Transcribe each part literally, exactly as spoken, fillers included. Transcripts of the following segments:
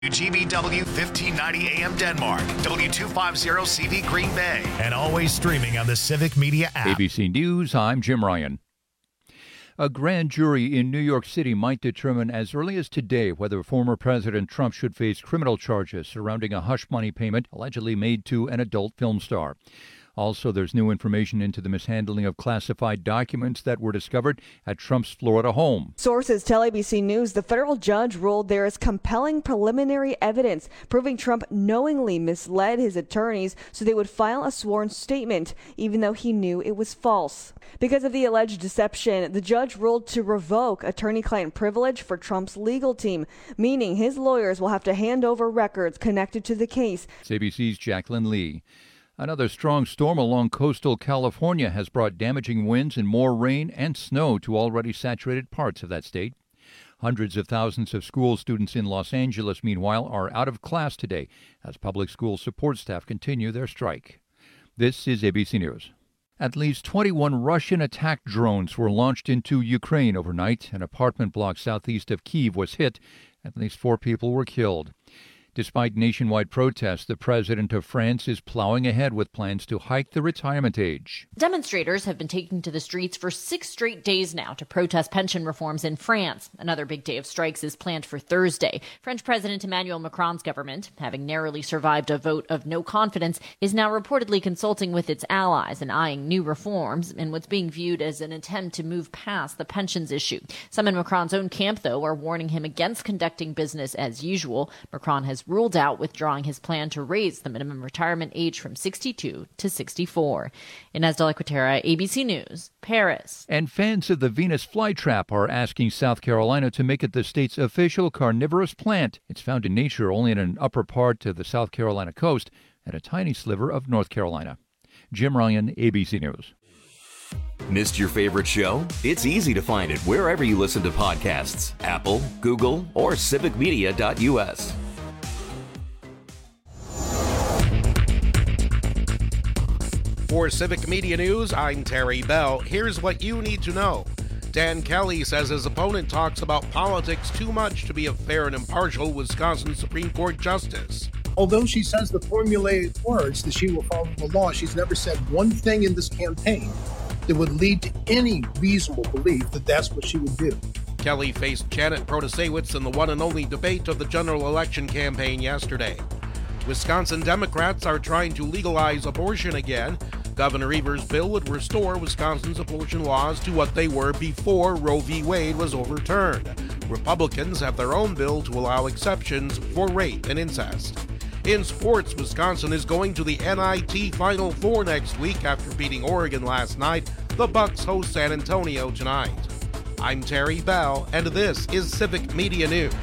G B W fifteen ninety A M Denmark, W two fifty C V Green Bay, and always streaming on the Civic Media app. A B C News, I'm Jim Ryan. A grand jury in New York City might determine as early as today whether former President Trump should face criminal charges surrounding a hush money payment allegedly made to an adult film star. Also, there's new information into the mishandling of classified documents that were discovered at Trump's Florida home. Sources tell A B C News the federal judge ruled there is compelling preliminary evidence proving Trump knowingly misled his attorneys so they would file a sworn statement, even though he knew it was false. Because of the alleged deception, the judge ruled to revoke attorney-client privilege for Trump's legal team, meaning his lawyers will have to hand over records connected to the case. It's A B C's Jacqueline Lee. Another strong storm along coastal California has brought damaging winds and more rain and snow to already saturated parts of that state. Hundreds of thousands of school students in Los Angeles, meanwhile, are out of class today as public school support staff continue their strike. This is A B C News. At least twenty-one Russian attack drones were launched into Ukraine overnight. An apartment block southeast of Kyiv was hit. At least four people were killed. Despite nationwide protests, the president of France is plowing ahead with plans to hike the retirement age. Demonstrators have been taking to the streets for six straight days now to protest pension reforms in France. Another big day of strikes is planned for Thursday. French President Emmanuel Macron's government, having narrowly survived a vote of no confidence, is now reportedly consulting with its allies and eyeing new reforms in what's being viewed as an attempt to move past the pensions issue. Some in Macron's own camp, though, are warning him against conducting business as usual. Macron has ruled out withdrawing his plan to raise the minimum retirement age from sixty-two to sixty-four. Inez de la Quatera, A B C News, Paris. And fans of the Venus flytrap are asking South Carolina to make it the state's official carnivorous plant. It's found in nature only in an upper part of the South Carolina coast and a tiny sliver of North Carolina. Jim Ryan, A B C News. Missed your favorite show? It's easy to find it wherever you listen to podcasts. Apple, Google, or civic media dot U S. For Civic Media News, I'm Terry Bell. Here's what you need to know. Dan Kelly says his opponent talks about politics too much to be a fair and impartial Wisconsin Supreme Court justice. Although she says the formulaic words that she will follow the law, she's never said one thing in this campaign that would lead to any reasonable belief that that's what she would do. Kelly faced Janet Protasewicz in the one and only debate of the general election campaign yesterday. Wisconsin Democrats are trying to legalize abortion again. Governor Evers' bill would restore Wisconsin's abortion laws to what they were before Roe v. Wade was overturned. Republicans have their own bill to allow exceptions for rape and incest. In sports, Wisconsin is going to the N I T Final Four next week after beating Oregon last night. The Bucks host San Antonio tonight. I'm Terry Bell, and this is Civic Media News.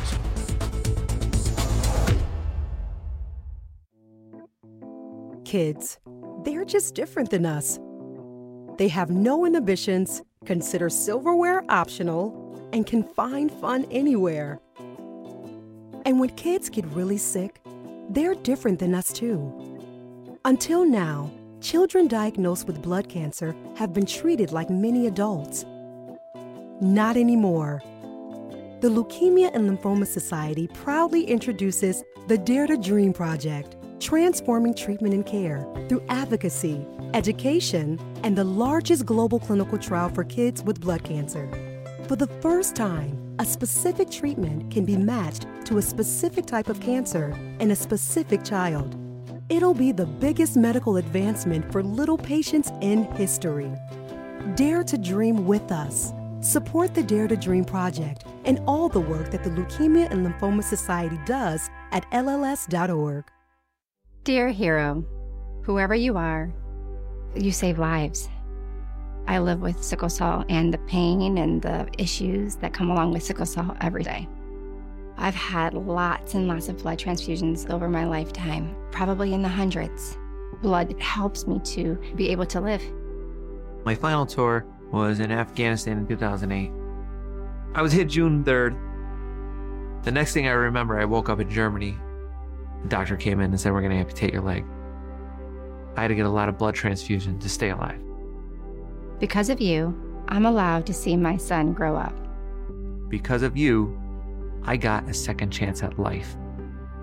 Kids, they're just different than us. They have no inhibitions, consider silverware optional, and can find fun anywhere. And when kids get really sick, they're different than us too. Until now, children diagnosed with blood cancer have been treated like many adults. Not anymore. The Leukemia and Lymphoma Society proudly introduces the Dare to Dream Project, transforming treatment and care through advocacy, education, and the largest global clinical trial for kids with blood cancer. For the first time, a specific treatment can be matched to a specific type of cancer in a specific child. It'll be the biggest medical advancement for little patients in history. Dare to dream with us. Support the Dare to Dream Project and all the work that the Leukemia and Lymphoma Society does at L L S dot org. Dear hero, whoever you are, you save lives. I live with sickle cell and the pain and the issues that come along with sickle cell every day. I've had lots and lots of blood transfusions over my lifetime, probably in the hundreds. Blood helps me to be able to live. My final tour was in Afghanistan in two thousand eight. I was hit June third. The next thing I remember, I woke up in Germany. The doctor came in and said, we're going to amputate your leg. I had to get a lot of blood transfusion to stay alive. Because of you, I'm allowed to see my son grow up. Because of you, I got a second chance at life.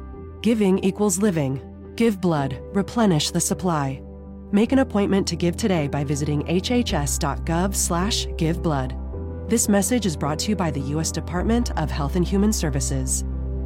Giving equals living. Give blood. Replenish the supply. Make an appointment to give today by visiting hhs.gov slash give blood. This message is brought to you by the U S Department of Health and Human Services.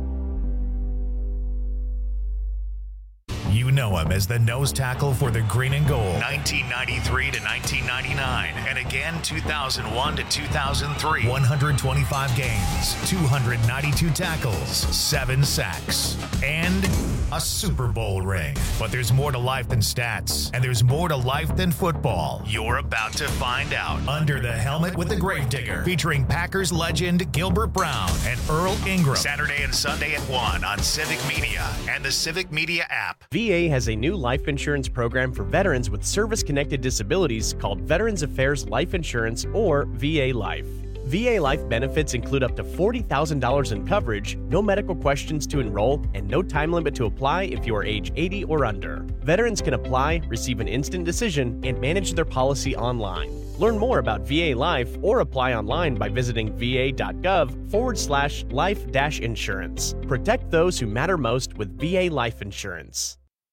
You know him as the nose tackle for the Green and Gold, nineteen ninety-three to nineteen ninety-nine, and again two thousand one to two thousand three. one hundred twenty-five games, two hundred ninety-two tackles, seven sacks, and a Super Bowl ring. But there's more to life than stats, and there's more to life than football. You're about to find out. Under the Helmet with the Gravedigger, featuring Packers legend Gilbert Brown and Earl Ingram. Saturday and Sunday at one on Civic Media and the Civic Media app. V A has a new life insurance program for veterans with service-connected disabilities called Veterans Affairs Life Insurance, or V A Life. V A Life benefits include up to forty thousand dollars in coverage, no medical questions to enroll, and no time limit to apply if you are age eighty or under. Veterans can apply, receive an instant decision, and manage their policy online. Learn more about V A Life or apply online by visiting va.gov forward slash life dash insurance. Protect those who matter most with V A Life Insurance.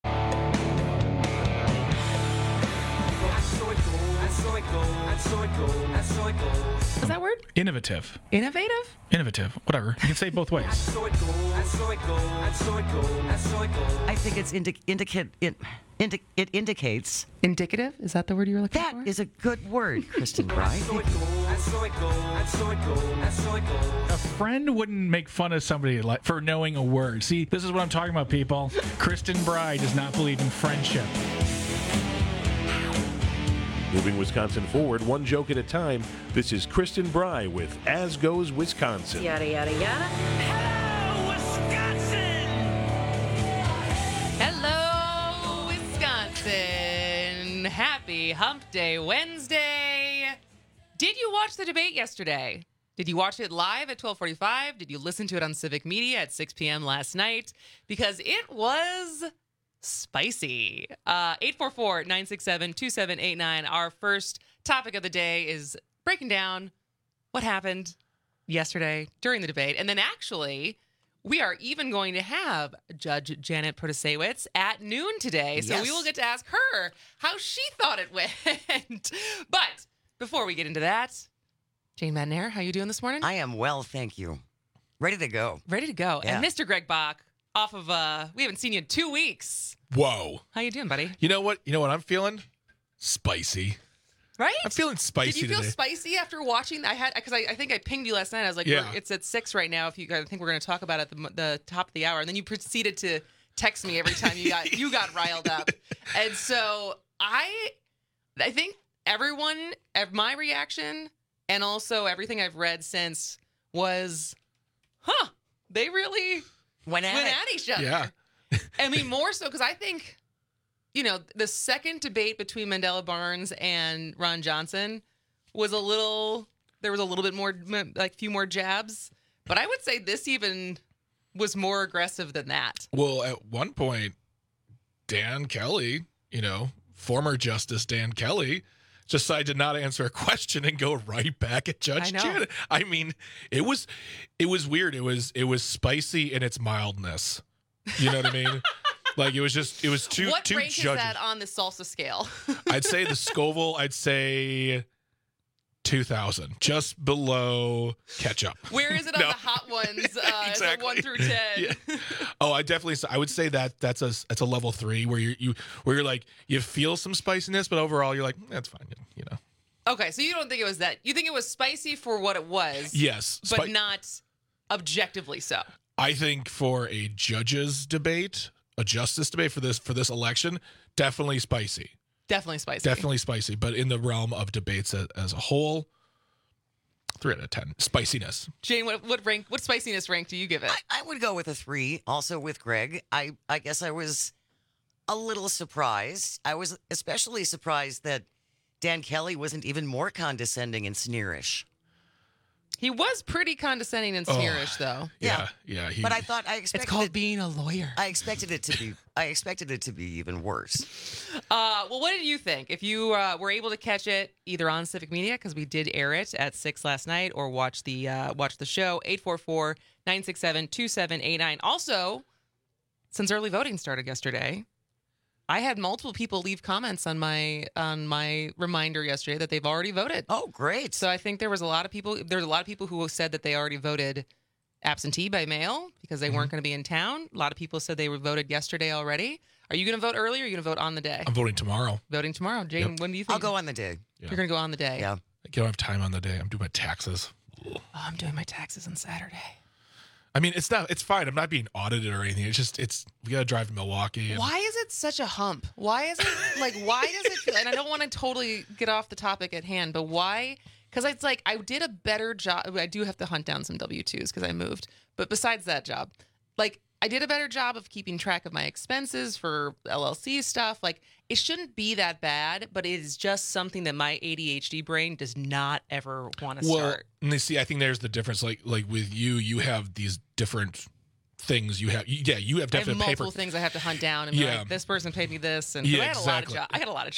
Is that word? Innovative. Innovative? Innovative. Whatever. You can say it both ways. I think it's indi- indicate it, indi- it indicates indicative. Is that the word you were looking that for? That is a good word, Kristen Bry. A friend wouldn't make fun of somebody like for knowing a word. See, this is what I'm talking about, people. Kristen Bry does not believe in friendship. Moving Wisconsin forward, one joke at a time. This is Kristen Bry with As Goes Wisconsin. Yada, yada, yada. Hello, Wisconsin! Hello, Wisconsin. Happy Hump Day Wednesday. Did you watch the debate yesterday? Did you watch it live at twelve forty-five? Did you listen to it on Civic Media at six p.m. last night? Because it was spicy. Uh, eight four four, nine six seven, two seven eight nine. Our first topic of the day is breaking down what happened yesterday during the debate. And then actually, we are even going to have Judge Janet Protasiewicz at noon today. So Yes. we will get to ask her how she thought it went. But before we get into that, Jane Madnair, how you doing this morning? I am well, thank you. Ready to go. Ready to go. Yeah. And Mister Greg Bach, off of, uh, we haven't seen you in two weeks. Whoa. How you doing, buddy? You know what? You know what I'm feeling? Spicy. Right? I'm feeling spicy Did you feel today. spicy after watching? I had because I, I think I pinged you last night. I was like, Yeah. we're, it's at six right now. If you, I think we're going to talk about it at the, the top of the hour, and then you proceeded to text me every time you got you got riled up, and so I, I think everyone, my reaction, and also everything I've read since was, huh? They really went at, went it. at each other. Yeah. I mean, more so because I think, you know, the second debate between Mandela Barnes and Ron Johnson was a little, there was a little bit more, like a few more jabs. But I would say this even was more aggressive than that. Well, at one point, Dan Kelly, you know, former Justice Dan Kelly, decided to not answer a question and go right back at Judge I know. Janet. I mean, it was it was weird. It was it was spicy in its mildness. You know what I mean? Like it was just it was two what two rank judges. is that on the salsa scale? I'd say the Scoville, I'd say two thousand, just below ketchup. Where is it on No. the hot ones? Uh, Is it Exactly. one through ten? Yeah. Oh, I definitely. I would say that that's a that's a level three where you you where you're like you feel some spiciness, but overall you're like that's fine. You know. Okay, so you don't think it was that? You think it was spicy for what it was? Yes, but spi- not objectively so. I think for a judge's debate, a justice debate for this for this election, definitely spicy. Definitely spicy. Definitely spicy. But in the realm of debates as, as a whole, three out of ten. Spiciness. Jane, what what rank? What spiciness rank do you give it? I, I would go with a three. Also with Greg, I I guess I was a little surprised. I was especially surprised that Dan Kelly wasn't even more condescending and sneerish. He was pretty condescending and sneerish, though. Yeah, yeah. He, But I thought I expected It's called it, being a lawyer. I expected it to be. I expected it to be even worse. Uh, well, what did you think? If you uh, were able to catch it either on Civic Media, because we did air it at six last night, or watch the uh, watch the show, eight four four, nine six seven, two seven eight nine. Also, since early voting started yesterday. I had multiple people leave comments on my on my reminder yesterday that they've already voted. Oh, great. So I think there was a lot of people there's a lot of people who said that they already voted absentee by mail because they mm-hmm. weren't going to be in town. A lot of people said they were voted yesterday already. Are you going to vote early or are you going to vote on the day? I'm voting tomorrow. Voting tomorrow. Jane, yep. when do you think? I'll go on the day. Yeah. You're going to go on the day. Yeah. I don't have time on the day. I'm doing my taxes. Oh, I'm doing my taxes on Saturday. I mean, it's not. It's fine. I'm not being audited or anything. It's just. It's. We gotta drive to Milwaukee. And... Why is it such a hump? Why is it like? Why does it feel? And I don't want to totally get off the topic at hand, but why? Because it's like I did a better job. I do have to hunt down some W two's because I moved. But besides that job, like I did a better job of keeping track of my expenses for L L C stuff. Like it shouldn't be that bad, but it is just something that my A D H D brain does not ever want to well, start. And they see, I think there's the difference. Like, like with you, you have these different things. You have, yeah, you have definite I have multiple paper. things I have to hunt down and be yeah. like, this person paid me this, and yeah, I had exactly. a lot of jobs. I had a lot of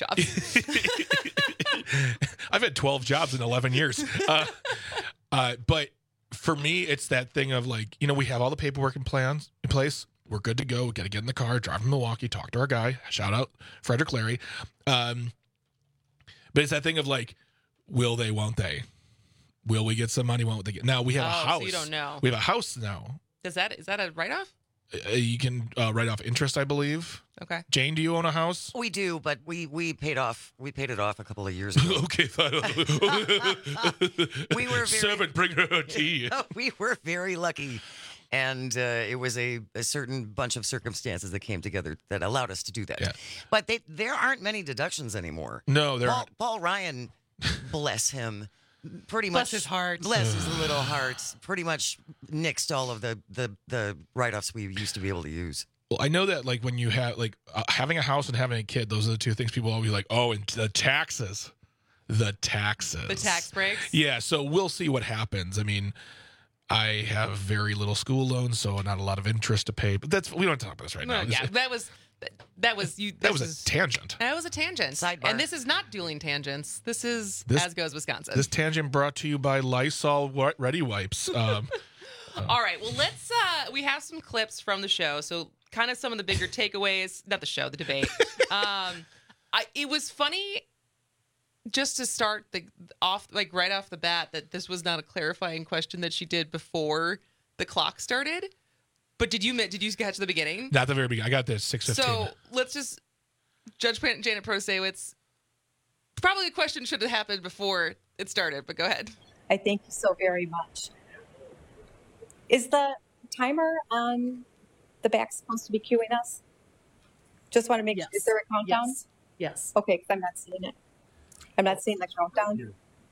jobs. I've had twelve jobs in eleven years. Uh, uh, but for me, it's that thing of like, you know, we have all the paperwork and plans in place. We're good to go. We got to get in the car, drive to Milwaukee, talk to our guy. Shout out Frederick Larry. Um, but it's that thing of like, will they, won't they? Will we get some money? Won't they get? Now we have oh, a house. So you don't know. We have a house now. Does that is that a write off? Uh, you can uh, write off interest, I believe. Okay. Jane, do you own a house? We do, but we we paid off we paid it off a couple of years ago. Okay. we were very, Servant, bring her a tea. We were very lucky. And uh, it was a, a certain bunch of circumstances that came together that allowed us to do that. Yeah. But they, there aren't many deductions anymore. No, there Paul, aren't. Paul Ryan, bless him, pretty Bless much. his heart. Bless his little heart. Pretty much nixed all of the, the, the write-offs we used to be able to use. Well, I know that like when you have like uh, having a house and having a kid, those are the two things people always like, oh, and the taxes. The taxes. The tax breaks? Yeah, so we'll see what happens. I mean, I have very little school loans, so not a lot of interest to pay. But that's we don't talk about this right No, now. yeah, that was that was you. That was a tangent. That was a tangent. Sidebar. And this is not dueling tangents. This is This- As Goes Wisconsin. This tangent brought to you by Lysol Wa- Ready Wipes. Um, All right. Well, let's. Uh, we have some clips from the show, so kind of some of the bigger takeaways. Not the show, the debate. um, I it was funny. Just to start the off, like right off the bat, that this was not a clarifying question that she did before the clock started. But did you did you catch the beginning? not the very beginning. I got this six fifteen. So let's just Judge Janet Protasiewicz. Probably a question should have happened before it started, but go ahead. I thank you so very much. Is the timer on the back supposed to be cueing us? Just want to make Yes. sure. Is there a countdown? Yes. Yes. Okay, because I'm not seeing it. I'm not seeing the countdown.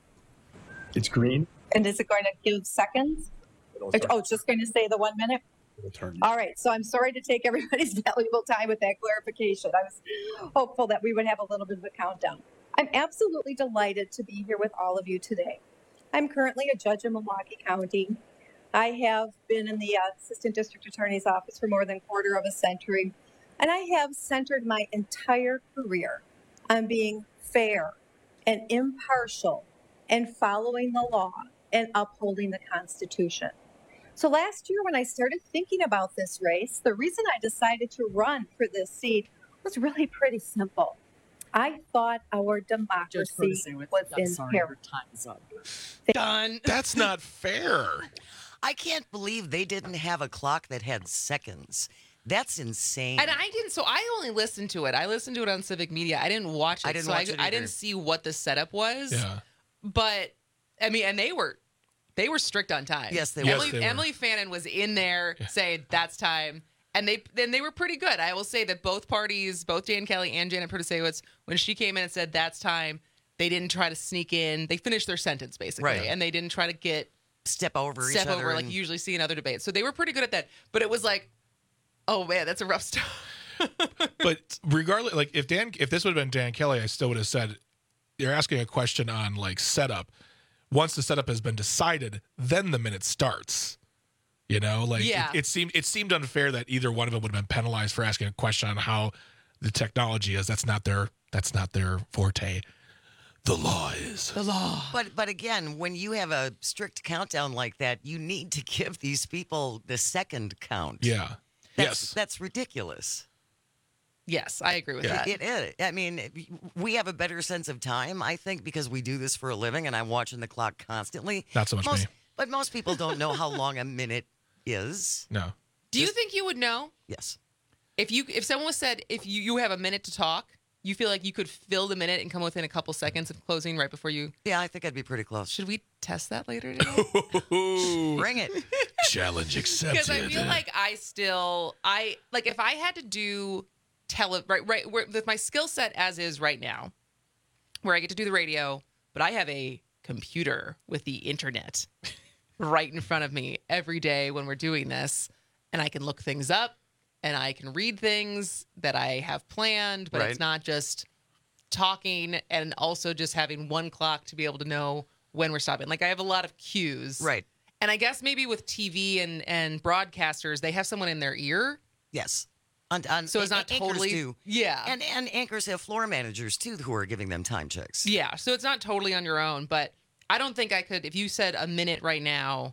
It's green. And is it going to give seconds? It- oh, it's just going to say the one minute? It'll turn. All right, so I'm sorry to take everybody's valuable time with that clarification. I was hopeful that we would have a little bit of a countdown. I'm absolutely delighted to be here with all of you today. I'm currently a judge in Milwaukee County. I have been in the uh, Assistant District Attorney's Office for more than a quarter of a century, and I have centered my entire career on being fair and impartial and following the law and upholding the Constitution. So last year when I started thinking about this race, the reason I decided to run for this seat was really pretty simple. I thought our democracy was in peril. Time is up. Done. That's not fair. I can't believe they didn't have a clock that had seconds. That's insane. And I didn't. So I only listened to it. I listened to it on Civic Media. I didn't watch it. I didn't so watch I, it I either. didn't see what the setup was. Yeah. But I mean, and they were, they were strict on time. Yes, they were. Emily, Yes, they were. Emily Fannin was in there saying that's time, and they then they were pretty good. I will say that both parties, both Dan Kelly and Janet Protasiewicz, when she came in and said that's time, they didn't try to sneak in. They finished their sentence basically, Right. and they didn't try to get Step over step each other. over like and- you usually see in other debates. So they were pretty good at that. But it was like, oh man, that's a rough start. But regardless, like if Dan, if this would have been Dan Kelly, I still would have said, you're asking a question on like setup. Once the setup has been decided, then the minute starts. You know, like Yeah. it, it seemed it seemed unfair that either one of them would have been penalized for asking a question on how the technology is. That's not their that's not their forte. The law is. The law. But but again, when you have a strict countdown like that, you need to give these people the second count. Yeah. That's, yes. That's ridiculous. Yes, I agree with Yeah. that. It is. I mean, we have a better sense of time, I think, because we do this for a living, and I'm watching the clock constantly. Not so much most, me. But most people don't know how long a minute is. No. Do you think you would know? Yes. If you if someone was said if you, you have a minute to talk, you feel like you could fill the minute and come within a couple seconds of closing right before you? Yeah, I think I'd be pretty close. Should we test that later today? Bring it. Challenge accepted. Because I feel like I still I like if I had to do tele right right where, with my skill set as is right now, where I get to do the radio, but I have a computer with the internet right in front of me every day when we're doing this, and I can look things up and I can read things that I have planned, but Right. it's not just talking and also just having one clock to be able to know when we're stopping. Like I have a lot of cues. Right. And I guess maybe with T V and, and broadcasters, they have someone in their ear. Yes. On, on, So it's not anchors totally- do. yeah. And, and anchors have floor managers, too, who are giving them time checks. Yeah. So it's not totally on your own, but I don't think I could, if you said a minute right now,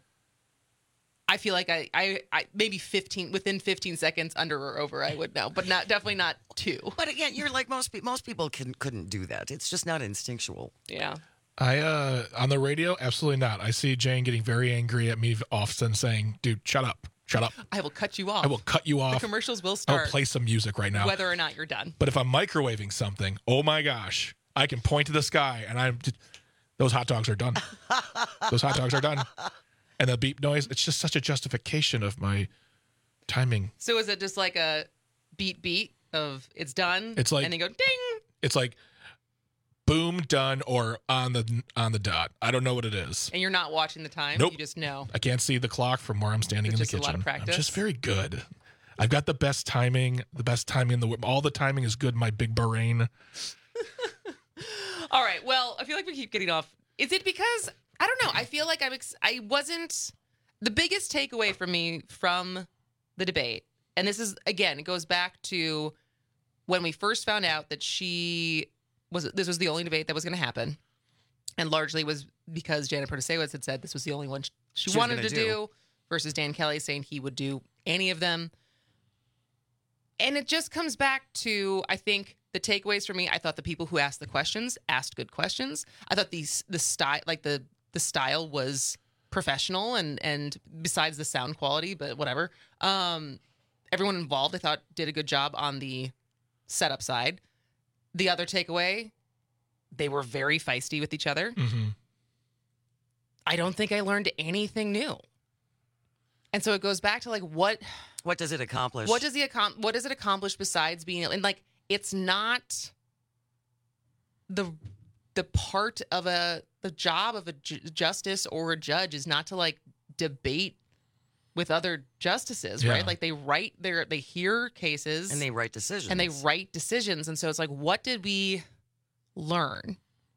I feel like I, I, I maybe fifteen, within fifteen seconds under or over, I would know, but not definitely not two. But again, you're like most people. Most people can, couldn't do that. It's just not instinctual. Yeah. I uh on the radio, absolutely not. I see Jane getting very angry at me often, saying, "Dude, shut up, shut up. I will cut you off. I will cut you off. The commercials will I'll start. play some music right now." Whether or not you're done. But if I'm microwaving something, oh my gosh, I can point to the sky and I'm those hot dogs are done. Those hot dogs are done. And the beep noise, it's just such a justification of my timing. So is it just like a beat beat of it's done? It's like- and then go ding. It's like boom, done, or on the on the dot. I don't know what it is. And you're not watching the time. Nope. You just know. I can't see the clock from where I'm standing It's in the just a kitchen. lot of practice. I'm just very good. I've got the best timing, the best timing in the all the timing is good in my big brain. All right. Well, I feel like we keep getting off. Is it because I don't know? I feel like I'm. Ex- I wasn't. The biggest takeaway for me from the debate, and this is again, it goes back to when we first found out that she was. This was the only debate that was going to happen, and largely was because Janet Protasewicz had said this was the only one she, she She was wanted gonna to do. do, versus Dan Kelly saying he would do any of them. And it just comes back to, I think, the takeaways for me. I thought the people who asked the questions asked good questions. I thought these the style, like the the style, was professional, and and besides the sound quality, but whatever. Um, everyone involved, I thought, did a good job on the setup side. The other takeaway, they were very feisty with each other. Mm-hmm. I don't think I learned anything new. And so it goes back to like what What does it accomplish? what does the accom- what does it accomplish besides being, and like it's not the the part of a the job of a ju- justice or a judge is not to like debate with other justices, Yeah. right? Like they write their they hear cases And they write decisions. and they write decisions, and so it's like, what did we learn?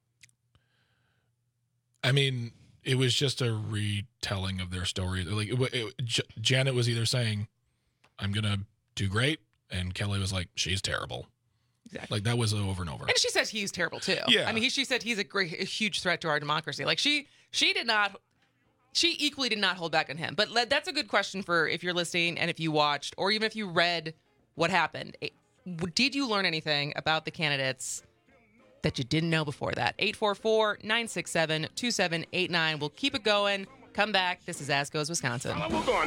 I mean, it was just a retelling of their story. Like it, it, J- Janet was either saying, "I'm gonna do great," and Kelly was like, "She's terrible." Exactly. Like that was over and over. And she said he's terrible too. Yeah. I mean, he, she said he's a great, a huge threat to our democracy. Like she, she did not, she equally did not hold back on him. But le- that's a good question for if you're listening and if you watched or even if you read what happened. It- did you learn anything about the candidates that you didn't know before that? eight four four, nine six seven, two seven eight nine. We'll keep it going. Come back. This is As Goes Wisconsin.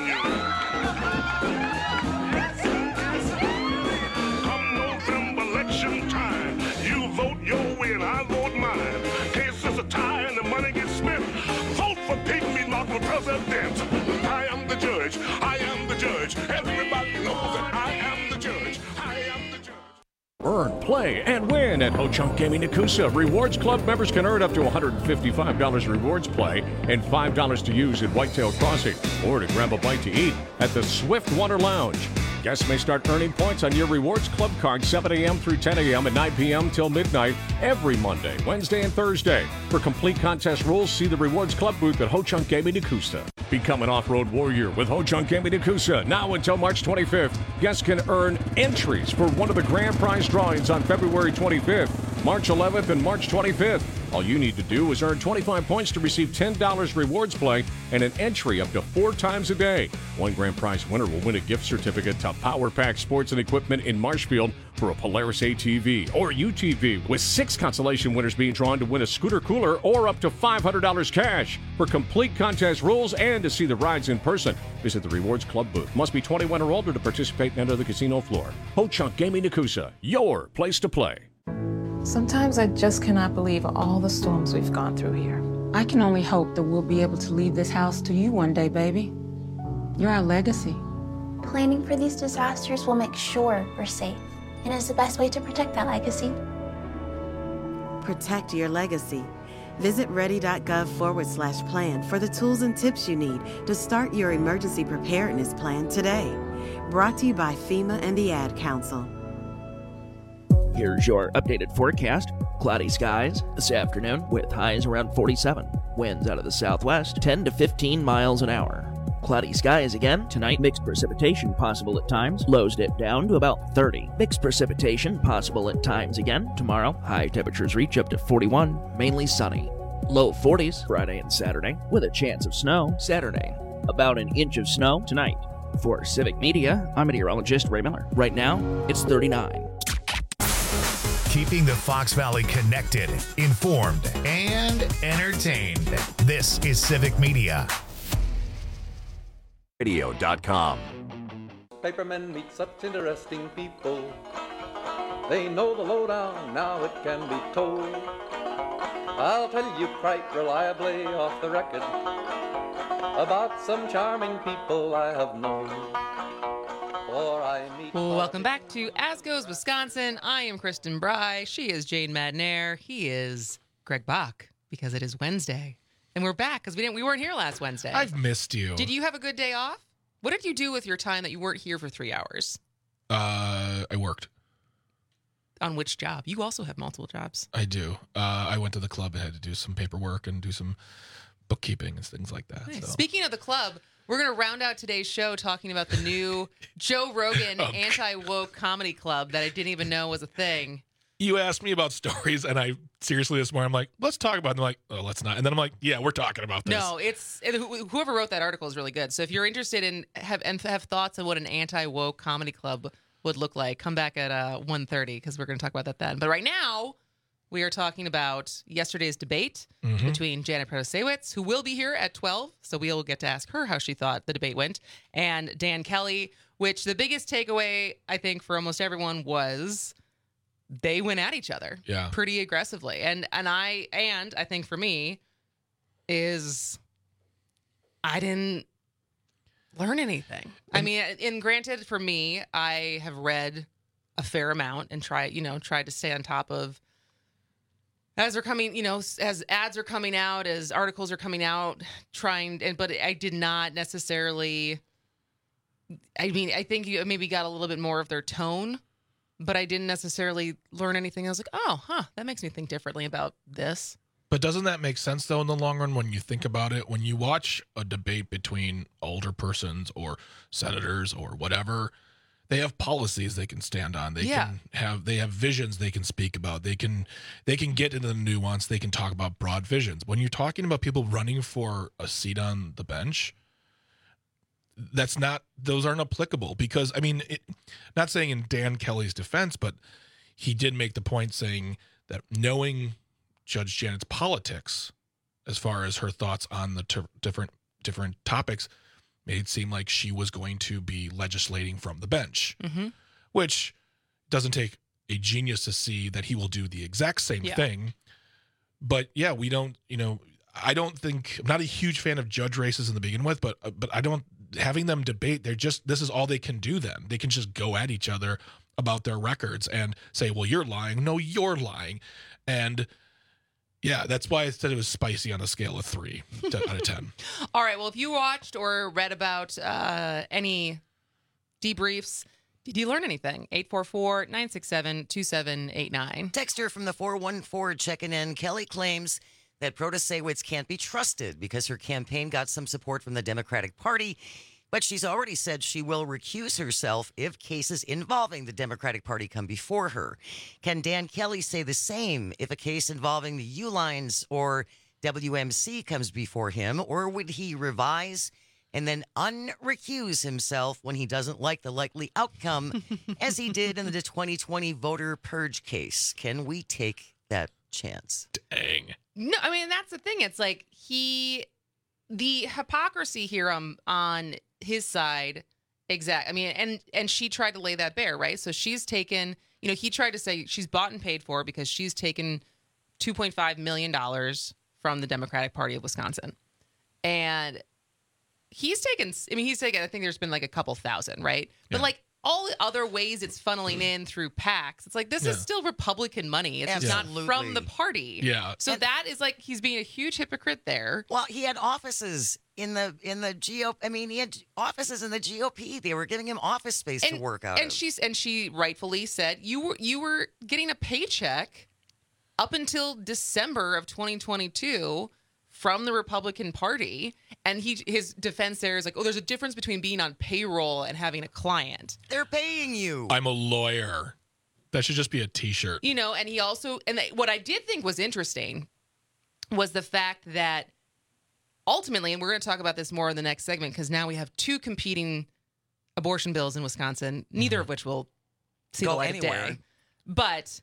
Election time. You vote your way and I vote mine. Case is a tie and the money gets spent. Vote for Pygmy Lock for president. I am the judge. I am the judge. Everybody knows that I am the judge. I am the judge. Earn, play, and win at Ho-Chunk Gaming Nakusa. Rewards Club members can earn up to one hundred fifty-five dollars rewards play and five dollars to use at Whitetail Crossing or to grab a bite to eat at the Swift Water Lounge. Guests may start earning points on your Rewards Club card seven a.m. through ten a.m. and nine p.m. till midnight every Monday, Wednesday, and Thursday. For complete contest rules, see the Rewards Club booth at Ho-Chunk Gaming Nakusa. Become an off-road warrior with Ho-Chunk Gaming Nakusa. Now until March twenty-fifth, guests can earn entries for one of the grand prize drawings on February twenty-fifth, March eleventh, and March twenty-fifth. All you need to do is earn twenty-five points to receive ten dollars rewards play and an entry up to four times a day. One grand prize winner will win a gift certificate to Power Pack Sports and Equipment in Marshfield for a Polaris A T V or U T V, with six consolation winners being drawn to win a scooter cooler or up to five hundred dollars cash. For complete contest rules and to see the rides in person, visit the Rewards Club booth. Must be twenty-one or older to participate and enter the casino floor. Ho-Chunk Gaming Nakusa, your place to play. Sometimes I just cannot believe all the storms we've gone through here. I can only hope that we'll be able to leave this house to you one day, baby. You're our legacy. Planning for these disasters will make sure we're safe, and is the best way to protect that legacy. Protect your legacy. Visit ready.gov forward slash plan for the tools and tips you need to start your emergency preparedness plan today. Brought to you by FEMA and the Ad Council. Here's your updated forecast. Cloudy skies this afternoon with highs around forty-seven. Winds out of the southwest, ten to fifteen miles an hour. Cloudy skies again. Tonight, mixed precipitation possible at times. Lows dip down to about thirty. Mixed precipitation possible at times again. Tomorrow, high temperatures reach up to forty-one, mainly sunny. Low forties Friday and Saturday, with a chance of snow Saturday. About an inch of snow tonight. For Civic Media, I'm meteorologist Ray Miller. Right now, it's thirty-nine. Keeping the Fox Valley connected, informed, and entertained. This is Civic Media. radio dot com. Papermen meet such interesting people. They know the lowdown, now it can be told. I'll tell you quite reliably off the record about some charming people I have known. Or I meet Welcome back to As Goes Wisconsin. I am Kristen Bry. She is Jane Madnair. He is Greg Bach, because it is Wednesday. And we're back because we didn't we weren't here last Wednesday. I've missed you. Did you have a good day off? What did you do with your time that you weren't here for three hours? Uh, I worked. On which job? You also have multiple jobs. I do. Uh, I went to the club and had to do some paperwork and do some bookkeeping and things like that. Nice. So. Speaking of the club, we're going to round out today's show talking about the new Joe Rogan oh, anti-woke comedy club that I didn't even know was a thing. You asked me about stories, and I seriously this morning I'm like, let's talk about it. And I'm like, oh, let's not. And then I'm like, yeah, we're talking about this. No, it's it, whoever wrote that article is really good. So if you're interested in have and have thoughts of what an anti-woke comedy club would look like, come back at uh, one thirty because we're going to talk about that then. But right now, we are talking about yesterday's debate mm-hmm. between Janet Protasiewicz, who will be here at twelve, so we'll get to ask her how she thought the debate went, and Dan Kelly, which the biggest takeaway, I think, for almost everyone was they went at each other yeah. pretty aggressively. And and I and I think for me is I didn't learn anything. I mean, and granted, for me, I have read a fair amount and try, you know, tried to stay on top of as they're coming, you know, as ads are coming out, as articles are coming out, trying, and but I did not necessarily. I mean, I think you maybe got a little bit more of their tone, but I didn't necessarily learn anything. I was like, oh, huh, that makes me think differently about this. But doesn't that make sense, though, in the long run when you think about it? When you watch a debate between older persons or senators or whatever, they have policies they can stand on. They yeah. can have they have visions they can speak about. They can they can get into the nuance. They can talk about broad visions. When you're talking about people running for a seat on the bench, that's not those aren't applicable because I mean, it, not saying in Dan Kelly's defense, but he did make the point saying that knowing Judge Janet's politics, as far as her thoughts on the ter- different different topics, made it seem like she was going to be legislating from the bench, mm-hmm. which doesn't take a genius to see that he will do the exact same yeah. thing. But yeah, we don't, you know, I don't think I'm not a huge fan of judge races in the begin with, but but I don't having them debate. They're just this is all they can do. Then they can just go at each other about their records and say, well, you're lying. No, you're lying. And yeah, that's why I said it was spicy on a scale of three out of ten. All right. Well, if you watched or read about uh, any debriefs, did you learn anything? eight four four, nine six seven, two seven eight nine. Texter from the four one four checking in. Kelly claims that Protasiewicz can't be trusted because her campaign got some support from the Democratic Party. But she's already said she will recuse herself if cases involving the Democratic Party come before her. Can Dan Kelly say the same if a case involving the Uihleins or W M C comes before him, or would he revise and then unrecuse himself when he doesn't like the likely outcome, as he did in the twenty twenty voter purge case? Can we take that chance? Dang. No, I mean, that's the thing. It's like he, the hypocrisy here on, on his side, exact. I mean, and, and she tried to lay that bare, right? So she's taken, you know, he tried to say she's bought and paid for because she's taken two point five million dollars from the Democratic Party of Wisconsin. And he's taken, I mean, he's taken, I think there's been like a couple thousand, right? But Yeah. like all the other ways it's funneling in through PACs, it's like, this Yeah. is still Republican money. It's just not Absolutely. from the party. Yeah. So that is like, he's being a huge hypocrite there. Well, he had offices in the in the G O P. I mean, he had offices in the G O P. They were giving him office space to work out And of. she's and she rightfully said, you were you were getting a paycheck up until December of twenty twenty-two from the Republican Party. And he his defense there is like, oh, there's a difference between being on payroll and having a client. They're paying you. I'm a lawyer. That should just be a T-shirt. You know, and he also, and what I did think was interesting was the fact that ultimately, and we're going to talk about this more in the next segment, because now we have two competing abortion bills in Wisconsin, neither Mm-hmm. of which will see Go the light anywhere. of day. But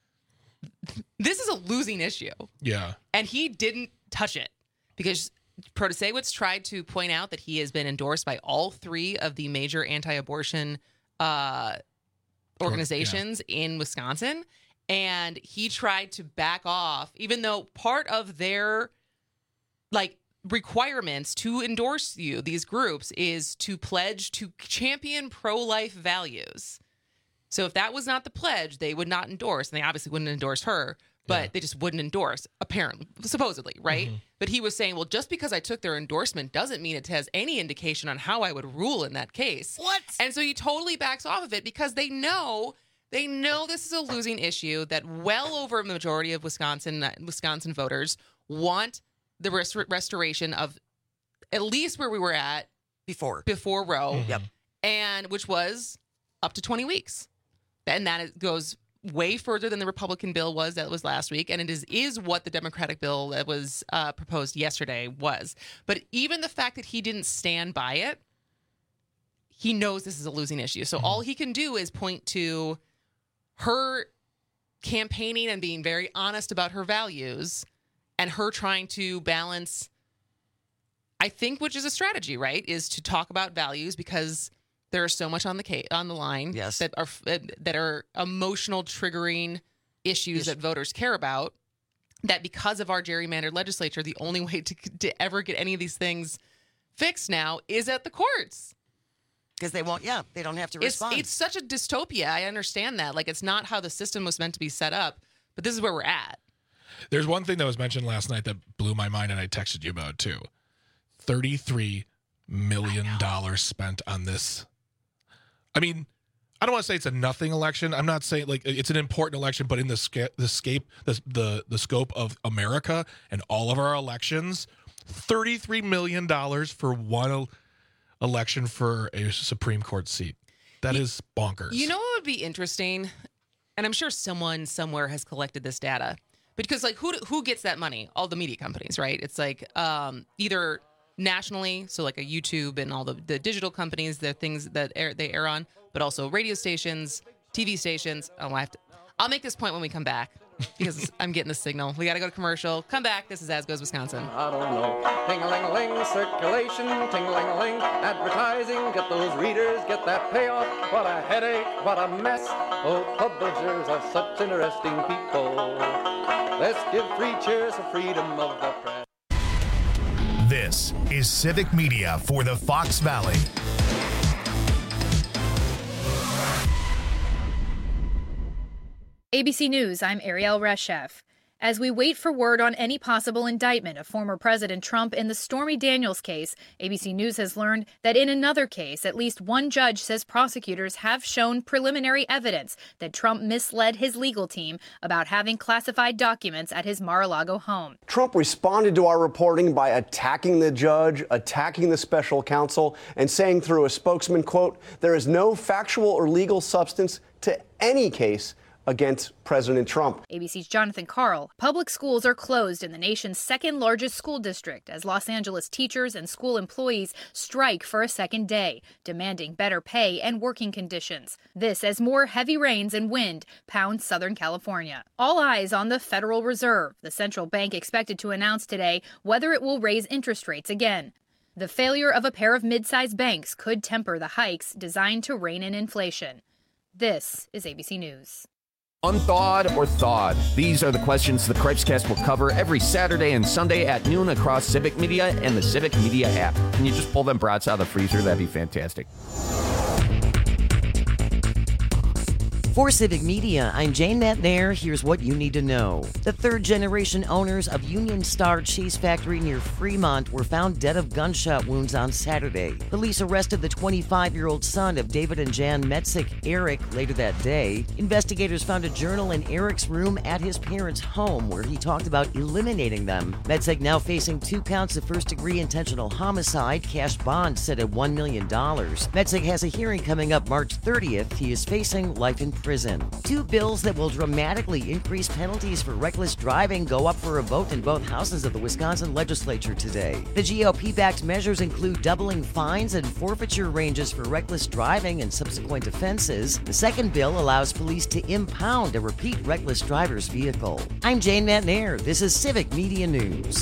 this is a losing issue. Yeah. And he didn't touch it because Protasewicz tried to point out that he has been endorsed by all three of the major anti-abortion uh, organizations in Wisconsin. And he tried to back off, even though part of their like requirements to endorse you, these groups, is to pledge to champion pro-life values. So if that was not the pledge, they would not endorse, and they obviously wouldn't endorse her, but Yeah. they just wouldn't endorse, apparently, supposedly, right? Mhm. But he was saying, well, just because I took their endorsement doesn't mean it has any indication on how I would rule in that case. What? And so he totally backs off of it because they know they know this is a losing issue, that well over a majority of Wisconsin Wisconsin voters want the rest- restoration of at least where we were at before before Roe. Mhm. Yep. And which was up to twenty weeks. And that is, goes way further than the Republican bill was that was last week. And it is, is what the Democratic bill that was uh, proposed yesterday was. But even the fact that he didn't stand by it, he knows this is a losing issue. So all he can do is point to her campaigning and being very honest about her values and her trying to balance, I think, which is a strategy, right, is to talk about values because there is so much on the ca- on the line Yes. that are that are emotional triggering issues that voters care about, that because of our gerrymandered legislature, the only way to, to ever get any of these things fixed now is at the courts. Because they won't, yeah, they don't have to It's, respond. it's such a dystopia. I understand that. Like, it's not how the system was meant to be set up, but this is where we're at. There's one thing that was mentioned last night that blew my mind, and I texted you about it too. thirty-three million dollars spent on this. I mean, I don't want to say it's a nothing election. I'm not saying like it's an important election, but in the sca- the scape the, the the scope of America and all of our elections, thirty-three million dollars for one el- election for a Supreme Court seat. That is bonkers. You know what would be interesting? And I'm sure someone somewhere has collected this data. Because like who who gets that money? All the media companies, right? It's like um, either nationally, so like a YouTube and all the, the digital companies, the things that air, they air on, but also radio stations, T V stations. Oh, I have to, I'll make this point when we come back because I'm getting the signal. We got to go to commercial. Come back. This is As Goes Wisconsin. I don't know. Ting-a-ling-a-ling, circulation, ting-a-ling-a-ling, advertising, get those readers, get that payoff. What a headache, what a mess. Oh, publishers are such interesting people. Let's give three cheers for freedom of the press. This is Civic Media for the Fox Valley. A B C News, I'm Ariel Reshef. As we wait for word on any possible indictment of former President Trump in the Stormy Daniels case, A B C News has learned that in another case, at least one judge says prosecutors have shown preliminary evidence that Trump misled his legal team about having classified documents at his Mar-a-Lago home. Trump responded to our reporting by attacking the judge, attacking the special counsel, and saying through a spokesman, quote, "There is no factual or legal substance to any case against President Trump." A B C's Jonathan Karl. Public schools are closed in the nation's second largest school district as Los Angeles teachers and school employees strike for a second day, demanding better pay and working conditions. This as more heavy rains and wind pound Southern California. All eyes on the Federal Reserve, the central bank expected to announce today whether it will raise interest rates again. The failure of a pair of mid-sized banks could temper the hikes designed to rein in inflation. This is A B C News. Unthawed or thawed? These are the questions the Cripescast will cover every Saturday and Sunday at noon across Civic Media and the Civic Media app. Can you just pull them brats out of the freezer? That'd be fantastic. For Civic Media, I'm Jane Matnair. Here's what you need to know. The third-generation owners of Union Star Cheese Factory near Fremont were found dead of gunshot wounds on Saturday. Police arrested the twenty-five-year-old son of David and Jan Metzik, Eric, later that day. Investigators found a journal in Eric's room at his parents' home where he talked about eliminating them. Metzik now facing two counts of first-degree intentional homicide, cash bond set at one million dollars. Metzik has a hearing coming up March thirtieth. He is facing life in prison. Two bills that will dramatically increase penalties for reckless driving go up for a vote in both houses of the Wisconsin legislature today. The G O P-backed measures include doubling fines and forfeiture ranges for reckless driving and subsequent offenses. The second bill allows police to impound a repeat reckless driver's vehicle. I'm Jane Matnair. This is Civic Media News.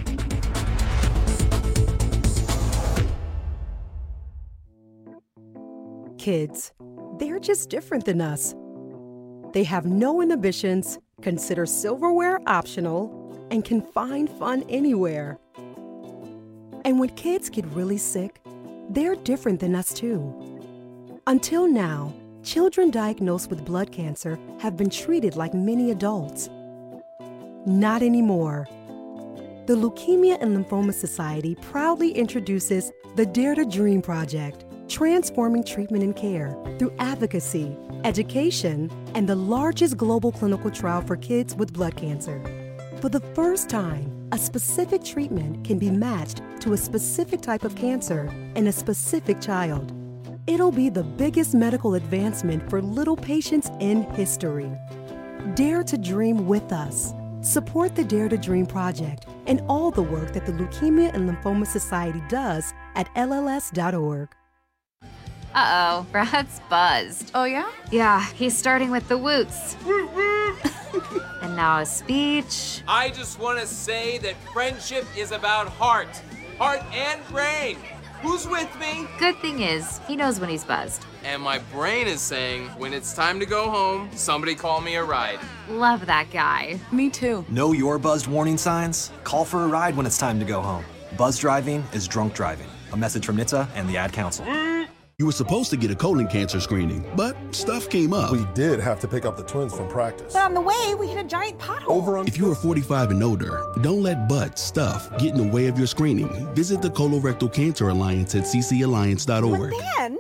Kids, they're just different than us. They have no inhibitions, consider silverware optional, and can find fun anywhere. And when kids get really sick, they're different than us too. Until now, children diagnosed with blood cancer have been treated like many adults. Not anymore. The Leukemia and Lymphoma Society proudly introduces the Dare to Dream Project, transforming treatment and care through advocacy, education, and the largest global clinical trial for kids with blood cancer. For the first time, a specific treatment can be matched to a specific type of cancer in a specific child. It'll be the biggest medical advancement for little patients in history. Dare to dream with us. Support the Dare to Dream Project and all the work that the Leukemia and Lymphoma Society does at L L S dot org. Uh-oh, Brad's buzzed. Oh, yeah? Yeah, he's starting with the woots. And now a speech. I just want to say that friendship is about heart. Heart and brain. Who's with me? Good thing is, he knows when he's buzzed. And my brain is saying, when it's time to go home, somebody call me a ride. Love that guy. Me too. Know your buzzed warning signs? Call for a ride when it's time to go home. Buzz driving is drunk driving. A message from N H T S A and the Ad Council. You were supposed to get a colon cancer screening, but stuff came up. We did have to pick up the twins from practice. But on the way, we hit a giant pothole. Over on- if you are forty-five and older, don't let butt stuff get in the way of your screening. Visit the Colorectal Cancer Alliance at c c alliance dot org. But then...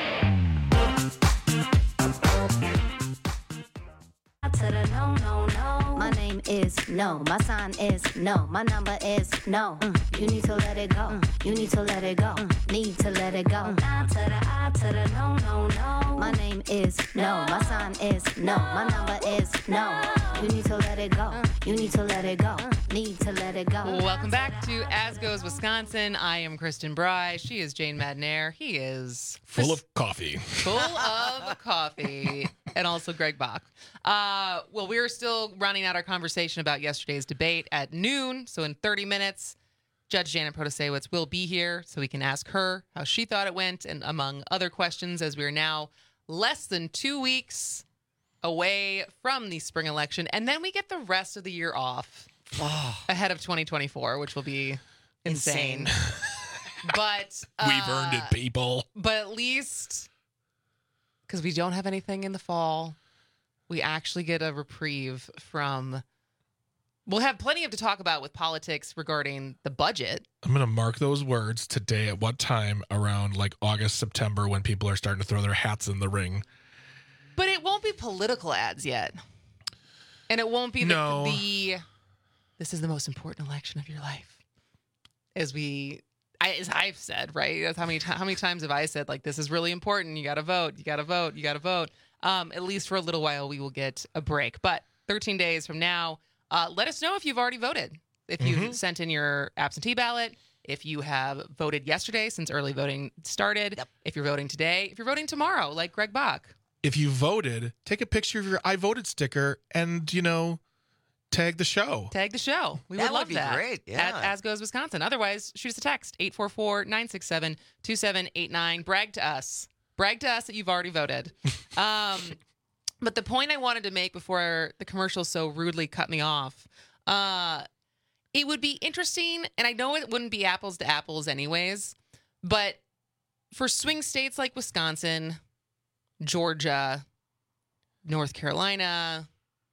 My name is no, my sign is no, my number is no. Mm. You need to let it go, mm. You need to let it go, mm. Need to let it go. Mm. I to the I to the no, no, no. My name is no, my sign is no, my number is no. You need to let it go, mm. You need to let it go, mm. Need to let it go. Welcome back to As Goes Wisconsin. I am Kristen Bry. She is Jane Madnair. He is full of coffee. Full of coffee. And also Greg Bach. Uh, well, we're still rounding out our conversation about yesterday's debate at noon. So in thirty minutes, Judge Janet Protasiewicz will be here so we can ask her how she thought it went and among other questions, as we are now less than two weeks away from the spring election. And then we get the rest of the year off ahead of twenty twenty-four, which will be insane. insane. But uh, we've earned it, people. But at least, because we don't have anything in the fall, we actually get a reprieve from we'll have plenty of to talk about with politics regarding the budget. I'm going to mark those words today at what time around like August, September when people are starting to throw their hats in the ring. But it won't be political ads yet. And it won't be the, No. the this is the most important election of your life. As we I, as I've said, right? That's how many t- how many times have I said like this is really important. You got to vote. You got to vote. You got to vote. Um, at least for a little while we will get a break. But thirteen days from now, uh, let us know if you've already voted. If you've Mhm. sent in your absentee ballot, if you have voted yesterday since early voting started, if you're voting today, if you're voting tomorrow, like Greg Bach. If you voted, take a picture of your I voted sticker and, you know, tag the show. Tag the show. We That would would love be that. great, yeah. At As Goes Wisconsin. Otherwise, shoot us a text, eight four four, nine six seven, two seven eight nine. Brag to us. Brag to us that you've already voted. um, but the point I wanted to make before the commercial so rudely cut me off, uh, it would be interesting, and I know it wouldn't be apples to apples anyways, but for swing states like Wisconsin, Georgia, North Carolina,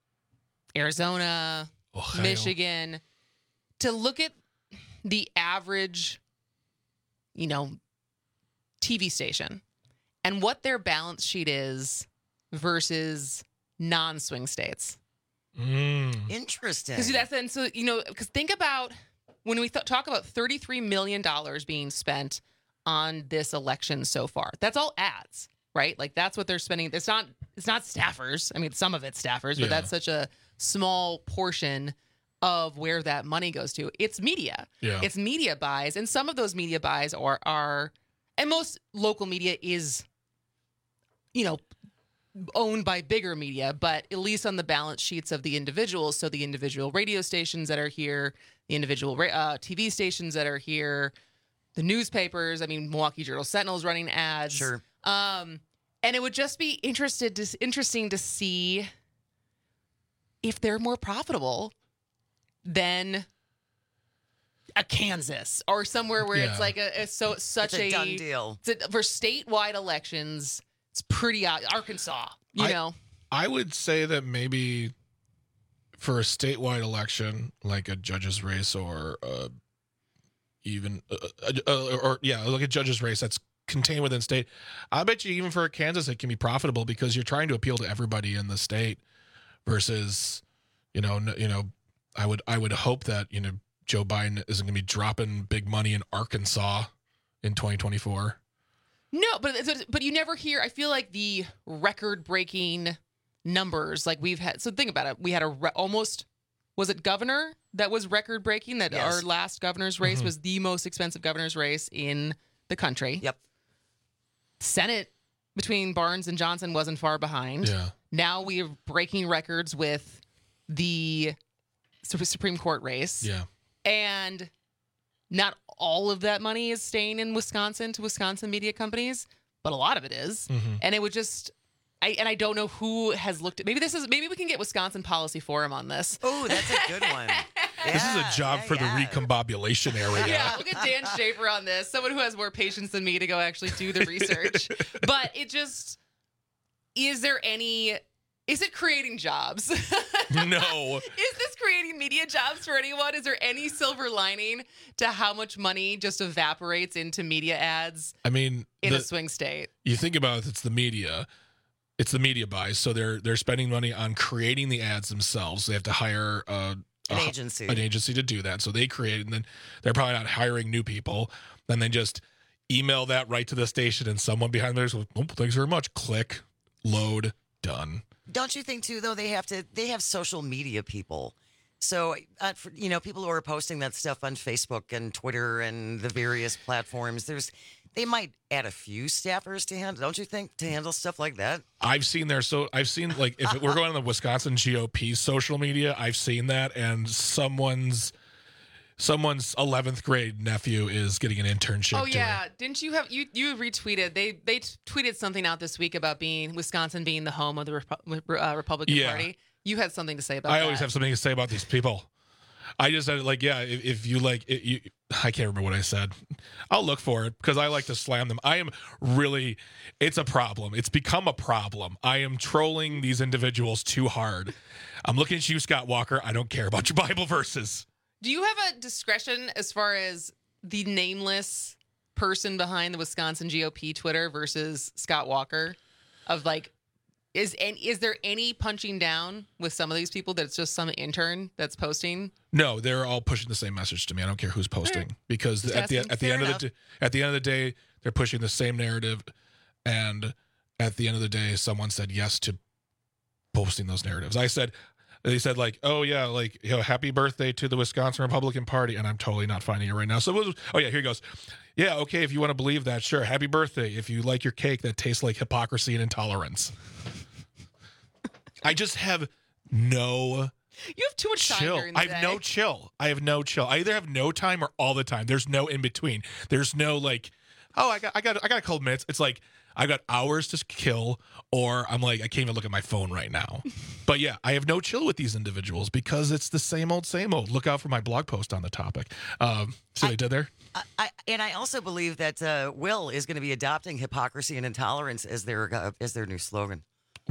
Arizona, Ohio. Michigan, to look at the average, you know, T V station and what their balance sheet is versus non-swing states. Mm. Interesting. Because that's and so you know, because think about when we th- talk about thirty-three million dollars being spent on this election so far. That's all ads, right? Like that's what they're spending. It's not. It's not staffers. I mean, some of it's staffers, but Yeah. that's such a small portion of where that money goes to. It's media. Yeah. It's media buys, and some of those media buys are are, and most local media is, you know, owned by bigger media, but at least on the balance sheets of the individuals. So the individual radio stations that are here, the individual ra- uh, T V stations that are here, the newspapers. I mean, Milwaukee Journal Sentinel's running ads. Sure. Um, and it would just be interested to, interesting to see if they're more profitable than a Kansas or somewhere where Yeah. it's like a, a so such It's a done deal. it's a- for statewide elections. It's pretty uh, Arkansas, you I- know. I would say that maybe for a statewide election, like a judge's race or uh, even, uh, uh, uh, or yeah, like a judge's race that's contained within state, I bet you even for Kansas it can be profitable because you're trying to appeal to everybody in the state versus, you know, n- you know, I would I would hope that you know Joe Biden isn't going to be dropping big money in Arkansas in twenty twenty-four. No, but it's- but you never hear. I feel like the record-breaking numbers, like we've had. So think about it. We had a re- almost was it governor that was record-breaking. That Yes. our last governor's race Mhm. was the most expensive governor's race in the country. Yep. Senate between Barnes and Johnson wasn't far behind. Yeah. Now we are breaking records with the Su- Supreme Court race. Yeah. And not all of that money is staying in Wisconsin to Wisconsin media companies, but a lot of it is. Mhm. And it would just, I and I don't know who has looked at. Maybe this is maybe we can get Wisconsin Policy Forum on this. Oh, that's a good one. This is a job for the recombobulation area. Yeah, we'll get Dan Schaefer on this. Someone who has more patience than me to go actually do the research. But it just, is there any, is it creating jobs? No. Is this creating media jobs for anyone? Is there any silver lining to how much money just evaporates into media ads I mean, in the- a swing state? you think about it, it's the media. It's the media buys. So they're they're spending money on creating the ads themselves. They have to hire uh, An a- agency. an agency to do that. So they create it, and then they're probably not hiring new people. Then they just email that right to the station, and someone behind there goes, oh, thanks very much. Click, load, done. Don't you think too, though, they have to, they have social media people. So, uh, for, you know, people who are posting that stuff on Facebook and Twitter and the various platforms, there's, they might add a few staffers to handle, don't you think, to handle stuff like that? I've seen their so I've seen like if we're going on the Wisconsin G O P social media, I've seen that, and someone's someone's eleventh grade nephew is getting an internship. Oh doing- yeah, didn't you have you you retweeted? They they t- tweeted something out this week about being Wisconsin being the home of the Repu- uh, Republican Yeah. Party. You had something to say about I that. always have something to say about these people. I just said, like, yeah, if, if you like, it, you, I can't remember what I said. I'll look for it because I like to slam them. I am really, it's a problem. It's become a problem. I am trolling these individuals too hard. I'm looking at you, Scott Walker. I don't care about your Bible verses. Do you have a discretion as far as the nameless person behind the Wisconsin G O P Twitter versus Scott Walker? Of like, is and is there any punching down with some of these people that it's just some intern that's posting? No, they're all pushing the same message to me. I don't care who's posting right. because just at the at the end enough. of the at the end of the day, they're pushing the same narrative, and at the end of the day, someone said yes to posting those narratives. I said. They said, like, oh, yeah, like, you know, happy birthday to the Wisconsin Republican Party. And I'm totally not finding it right now. So, it was, oh, yeah, here he goes. Yeah, okay, if you want to believe that, sure. Happy birthday if you like your cake that tastes like hypocrisy and intolerance. I just have no You have too much time chill. during the I have day. no chill. I have no chill. I either have no time or all the time. There's no in between. There's no, like, oh, I got, I got, I got a couple minutes. It's like, I got hours to kill, or I'm like, I can't even look at my phone right now. But yeah, I have no chill with these individuals because it's the same old, same old. Look out for my blog post on the topic. Um, see what I, I did there? I, I, and I also believe that uh, Will is going to be adopting hypocrisy and intolerance as their uh, as their new slogan.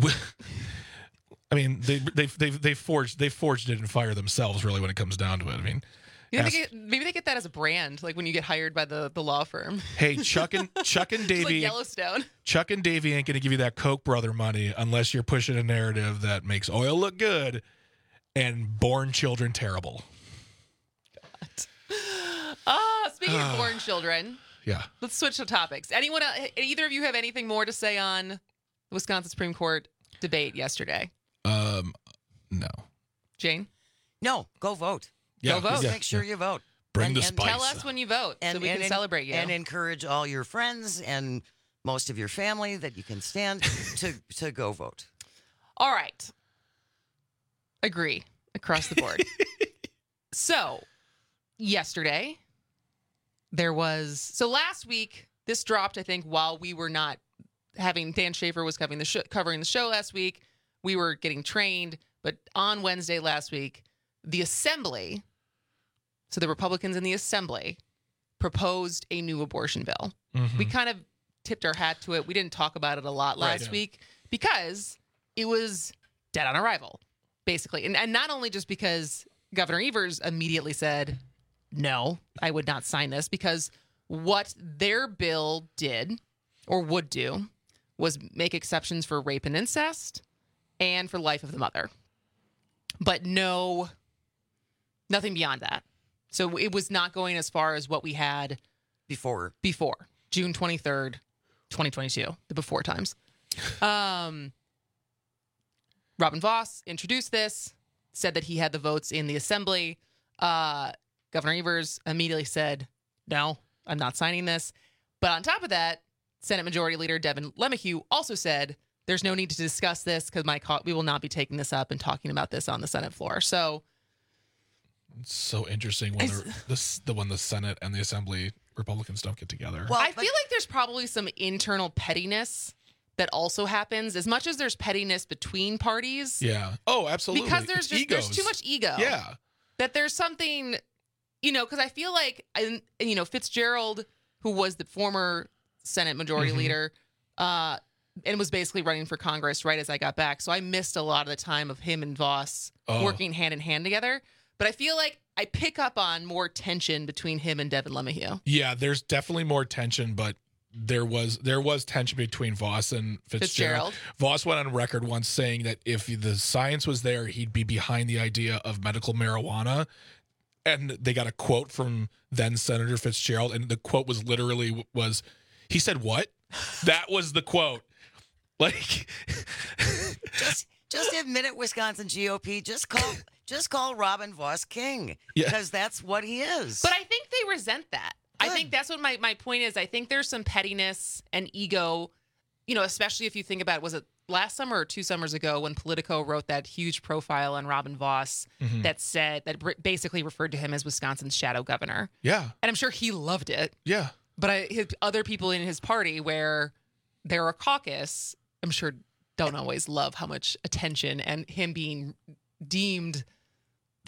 I mean, they they they they forged they forged it in fire themselves. Really, when it comes down to it, I mean. Maybe they, get, maybe they get that as a brand, like when you get hired by the, the law firm. Hey, Chuck and Chuck and Davey, like Yellowstone. Chuck and Davey ain't gonna give you that Koch brother money unless you're pushing a narrative that makes oil look good and born children terrible. Ah, uh, speaking of born children, yeah. Let's switch to topics. Anyone, either of you have anything more to say on the Wisconsin Supreme Court debate yesterday? Um, no. Jane? No. Go vote. Yeah, Go vote. Yeah, Make sure yeah. you vote. Bring and, the and spice. Tell us when you vote and, so we and, can celebrate you. And encourage all your friends and most of your family that you can stand to, to go vote. All right. Agree across the board. So, yesterday, there was... So, last week, this dropped, I think, while we were not having... Dan Schaefer was covering the, show, covering the show last week. We were getting trained. But on Wednesday last week, the Assembly... So the Republicans in the Assembly proposed a new abortion bill. Mm-hmm. We kind of tipped our hat to it. We didn't talk about it a lot last right, yeah. week because it was dead on arrival, basically. And, and not only just because Governor Evers immediately said, no, I would not sign this, because what their bill did or would do was make exceptions for rape and incest and for life of the mother. But no, nothing beyond that. So it was not going as far as what we had before. Before June twenty-third, twenty twenty-two, the before times. Um, Robin Vos introduced this, said that he had the votes in the Assembly. Uh, Governor Evers immediately said, no, I'm not signing this. But on top of that, Senate Majority Leader Devin LeMahieu also said, there's no need to discuss this because my co- we will not be taking this up and talking about this on the Senate floor. So... It's so interesting when this the when the Senate and the Assembly Republicans don't get together. Well, I feel like there's probably some internal pettiness that also happens, as much as there's pettiness between parties. Yeah. Oh, absolutely. Because there's it's just egos. there's too much ego. Yeah. That there's something, you know, because I feel like, and, you know, Fitzgerald, who was the former Senate Majority mm-hmm. Leader, uh, and was basically running for Congress right as I got back. So I missed a lot of the time of him and Vos oh. working hand in hand together. But I feel like I pick up on more tension between him and Devin LeMahieu. Yeah, there's definitely more tension, but there was there was tension between Vos and Fitzgerald. Fitzgerald. Vos went on record once saying that if the science was there, he'd be behind the idea of medical marijuana. And they got a quote from then Senator Fitzgerald, and the quote was literally was, he said, what? That was the quote. Like, just just admit it, Wisconsin G O P. Just call. Just call Robin Vos king, yeah. because that's what he is. But I think they resent that. Good. I think that's what my, my point is. I think there's some pettiness and ego, you know, especially if you think about, was it last summer or two summers ago when Politico wrote that huge profile on Robin Vos mm-hmm. that said, that basically referred to him as Wisconsin's shadow governor. Yeah. And I'm sure he loved it. Yeah. But I, his, other people in his party where they're a caucus, I'm sure don't always love how much attention and him being deemed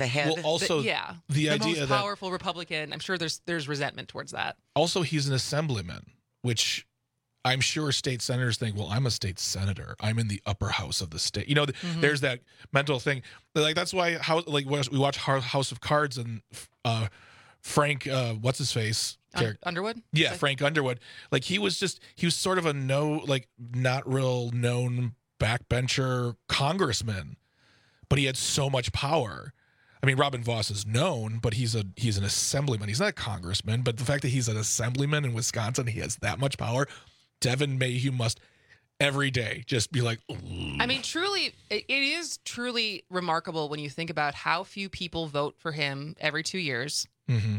the head. Well, also, the, yeah, the, the idea most that powerful Republican. I'm sure there's there's resentment towards that. Also, he's an assemblyman, which I'm sure state senators think, well, I'm a state senator. I'm in the upper house of the state. You know, mm-hmm. there's that mental thing. Like, that's why how like we watch House of Cards and uh, Frank, uh, what's his face? Un- Underwood? Yeah, Frank Underwood. Like, he was just, he was sort of a no, like, not real known backbencher congressman, but he had so much power. I mean, Robin Vos is known, but he's a he's an assemblyman. He's not a congressman, but the fact that he's an assemblyman in Wisconsin, he has that much power. Devin Mayhew must every day just be like, ooh. I mean, truly, it is truly remarkable when you think about how few people vote for him every two years mm-hmm.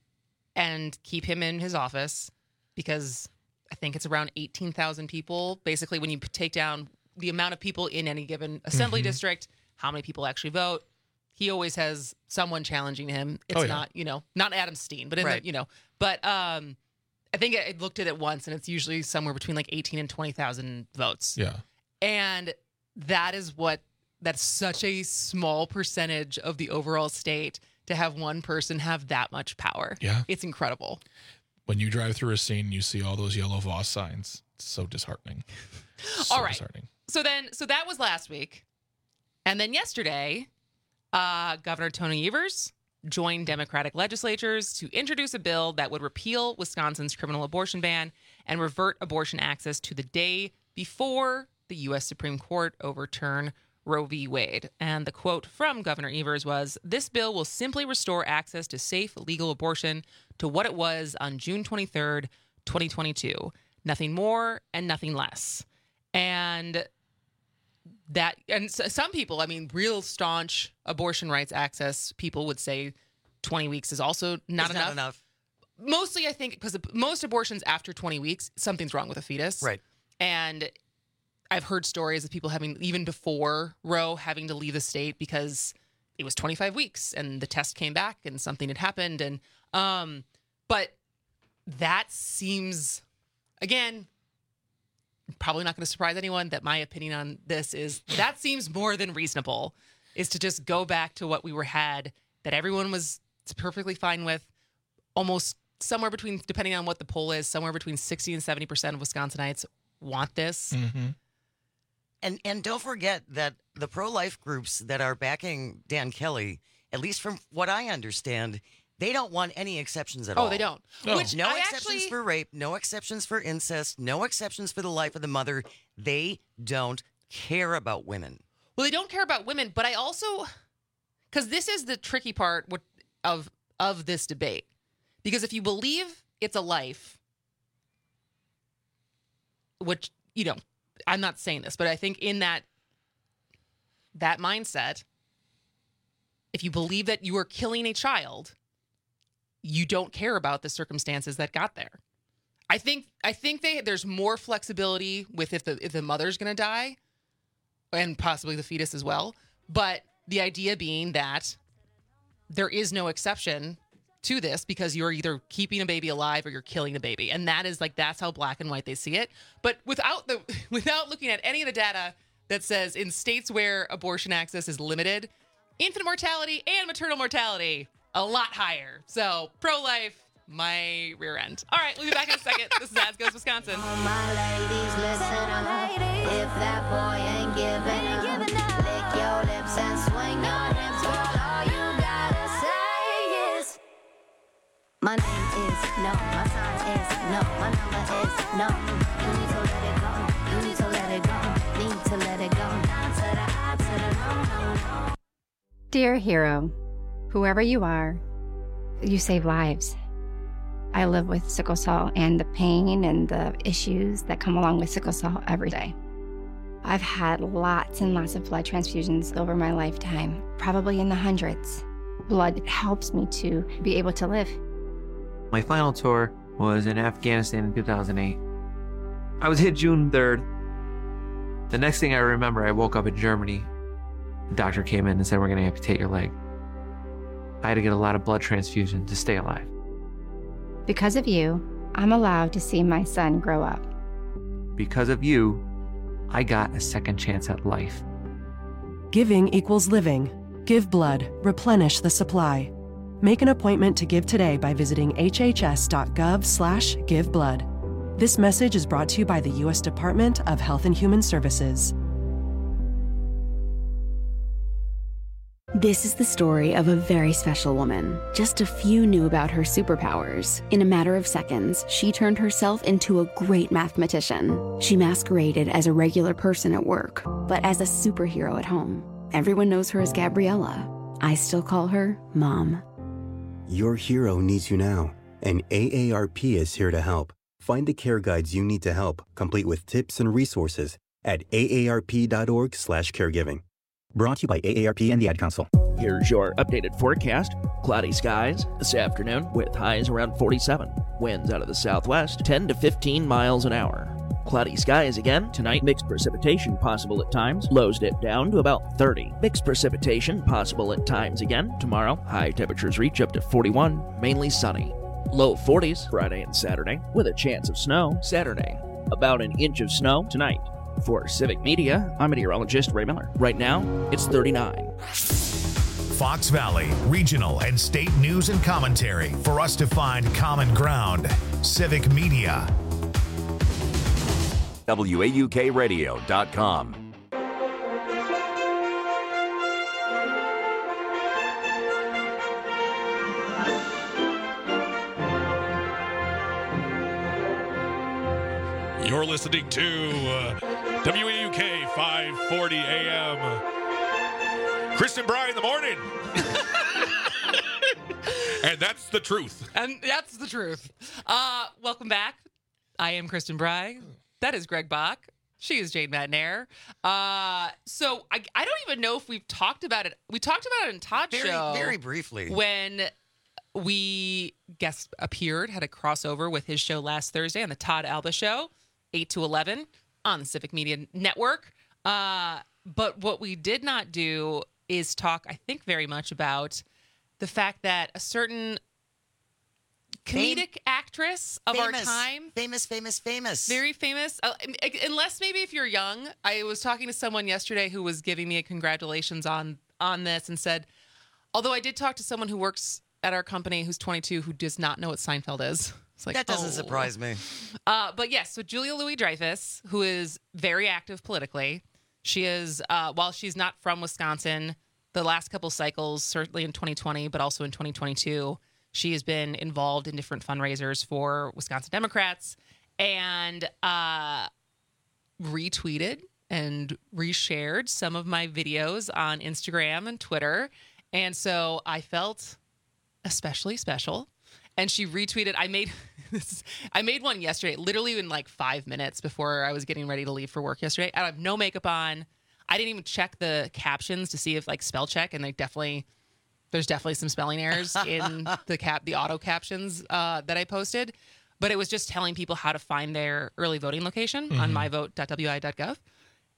and keep him in his office, because I think it's around eighteen thousand people. Basically, when you take down the amount of people in any given assembly mm-hmm. district, how many people actually vote, he always has someone challenging him. It's oh, yeah. not, you know, not Adam Steen, but in right. the, you know, but um, I think I looked at it once, and it's usually somewhere between like eighteen and twenty thousand votes. Yeah. And that is what, that's such a small percentage of the overall state to have one person have that much power. Yeah. It's incredible. When you drive through a scene, you see all those yellow Voss signs. It's so disheartening. So all right. disheartening. So then, so that was last week. And then yesterday, uh, Governor Tony Evers joined Democratic legislatures to introduce a bill that would repeal Wisconsin's criminal abortion ban and revert abortion access to the day before the U S Supreme Court overturned Roe v. Wade. And the quote from Governor Evers was, "This bill will simply restore access to safe, legal abortion to what it was on June twenty-third, twenty twenty-two. Nothing more and nothing less." And that, and some people, I mean, real staunch abortion rights access people would say twenty weeks is also not, it's enough. not enough. Mostly, I think, because most abortions after twenty weeks, something's wrong with a fetus. Right. And I've heard stories of people having, even before Roe, having to leave the state because it was twenty-five weeks and the test came back and something had happened. And, um, but that seems, again, probably not going to surprise anyone that my opinion on this is that seems more than reasonable, is to just go back to what we were had, that everyone was perfectly fine with. Almost somewhere between, depending on what the poll is, somewhere between sixty and seventy percent of Wisconsinites want this. Mm-hmm. And and don't forget that the pro-life groups that are backing Dan Kelly, at least from what I understand, they don't want any exceptions at oh, all. Oh, they don't. No, Which no I exceptions actually... for rape, no exceptions for incest, no exceptions for the life of the mother. They don't care about women. Well, they don't care about women, but I also, because this is the tricky part of of this debate. Because if you believe it's a life, which, you know, I'm not saying this, but I think in that that mindset, if you believe that you are killing a child, you don't care about the circumstances that got there. I think I think they there's more flexibility with if the if the mother's going to die, and possibly the fetus as well. But the idea being that there is no exception to this because you're either keeping a baby alive or you're killing the baby, and that is like that's how black and white they see it. But without the without looking at any of the data that says in states where abortion access is limited, infant mortality and maternal mortality a lot higher. So pro-life, my rear end. All right, we'll be back in a second. This is As Goes Wisconsin. All my ladies, listen up. If that boy ain't giving up, lick your lips and swing your hips. Girl, all you gotta say is, my name is no, my sign is no, my number is no. You need to let it go. You need to let it go. Need to let it go. Down to the I to the no, no, no. Dear hero, whoever you are, you save lives. I live with sickle cell and the pain and the issues that come along with sickle cell every day. I've had lots and lots of blood transfusions over my lifetime, probably in the hundreds. Blood helps me to be able to live. My final tour was in Afghanistan in two thousand eight. I was hit June third. The next thing I remember, I woke up in Germany. The doctor came in and said, "We're going to amputate your leg." I had to get a lot of blood transfusion to stay alive. Because of you, I'm allowed to see my son grow up. Because of you, I got a second chance at life. Giving equals living. Give blood. Replenish the supply. Make an appointment to give today by visiting hhs.gov slash give blood. This message is brought to you by the U S Department of Health and Human Services. This is the story of a very special woman. Just a few knew about her superpowers. In a matter of seconds, she turned herself into a great mathematician. She masqueraded as a regular person at work, but as a superhero at home. Everyone knows her as Gabriella. I still call her Mom. Your hero needs you now, and A A R P is here to help. Find the care guides you need to help, complete with tips and resources at A A R P dot org slash caregiving. Brought to you by A A R P and the Ad Council. Here's your updated forecast. Cloudy skies this afternoon with highs around forty-seven. Winds out of the southwest, ten to fifteen miles an hour. Cloudy skies again. Tonight, mixed precipitation possible at times. Lows dip down to about thirty. Mixed precipitation possible at times again. Tomorrow, high temperatures reach up to forty-one, mainly sunny. Low forties Friday and Saturday, with a chance of snow Saturday. About an inch of snow tonight. For Civic Media, I'm meteorologist Ray Miller. Right now, it's thirty-nine. Fox Valley, regional and state news and commentary for us to find common ground. Civic Media. W A U K radio dot com. You're listening to uh, W A U K five forty A M. Kristen Bry in the morning. And that's the truth. And that's the truth. Uh, welcome back. I am Kristen Bry. That is Greg Bach. She is Jane Madnair. Uh, so I, I don't even know if we've talked about it. We talked about it in Todd's Very, show. very briefly. When we guest appeared, had a crossover with his show last Thursday on the Todd Alba Show, eight to eleven on the Civic Media Network. Uh, but what we did not do is talk, I think, very much about the fact that a certain comedic Fame. actress of famous, our time. Famous, famous, famous. Very famous. Uh, unless maybe if you're young. I was talking to someone yesterday who was giving me a congratulations on, on this and said, although I did talk to someone who works at our company who's twenty-two who does not know what Seinfeld is. It's like, that doesn't oh. surprise me. Uh, but yes, so Julia Louis-Dreyfus, who is very active politically, she is, uh, while she's not from Wisconsin, the last couple cycles, certainly in twenty twenty, but also in twenty twenty-two, she has been involved in different fundraisers for Wisconsin Democrats and uh, retweeted and reshared some of my videos on Instagram and Twitter. And so I felt especially special. And she retweeted, I made this, I made one yesterday, literally in like five minutes before I was getting ready to leave for work yesterday. I have no makeup on. I didn't even check the captions to see if like spell check, and they definitely, there's definitely some spelling errors in the cap, the auto captions uh, that I posted. But it was just telling people how to find their early voting location mm-hmm. on my vote dot w i dot gov.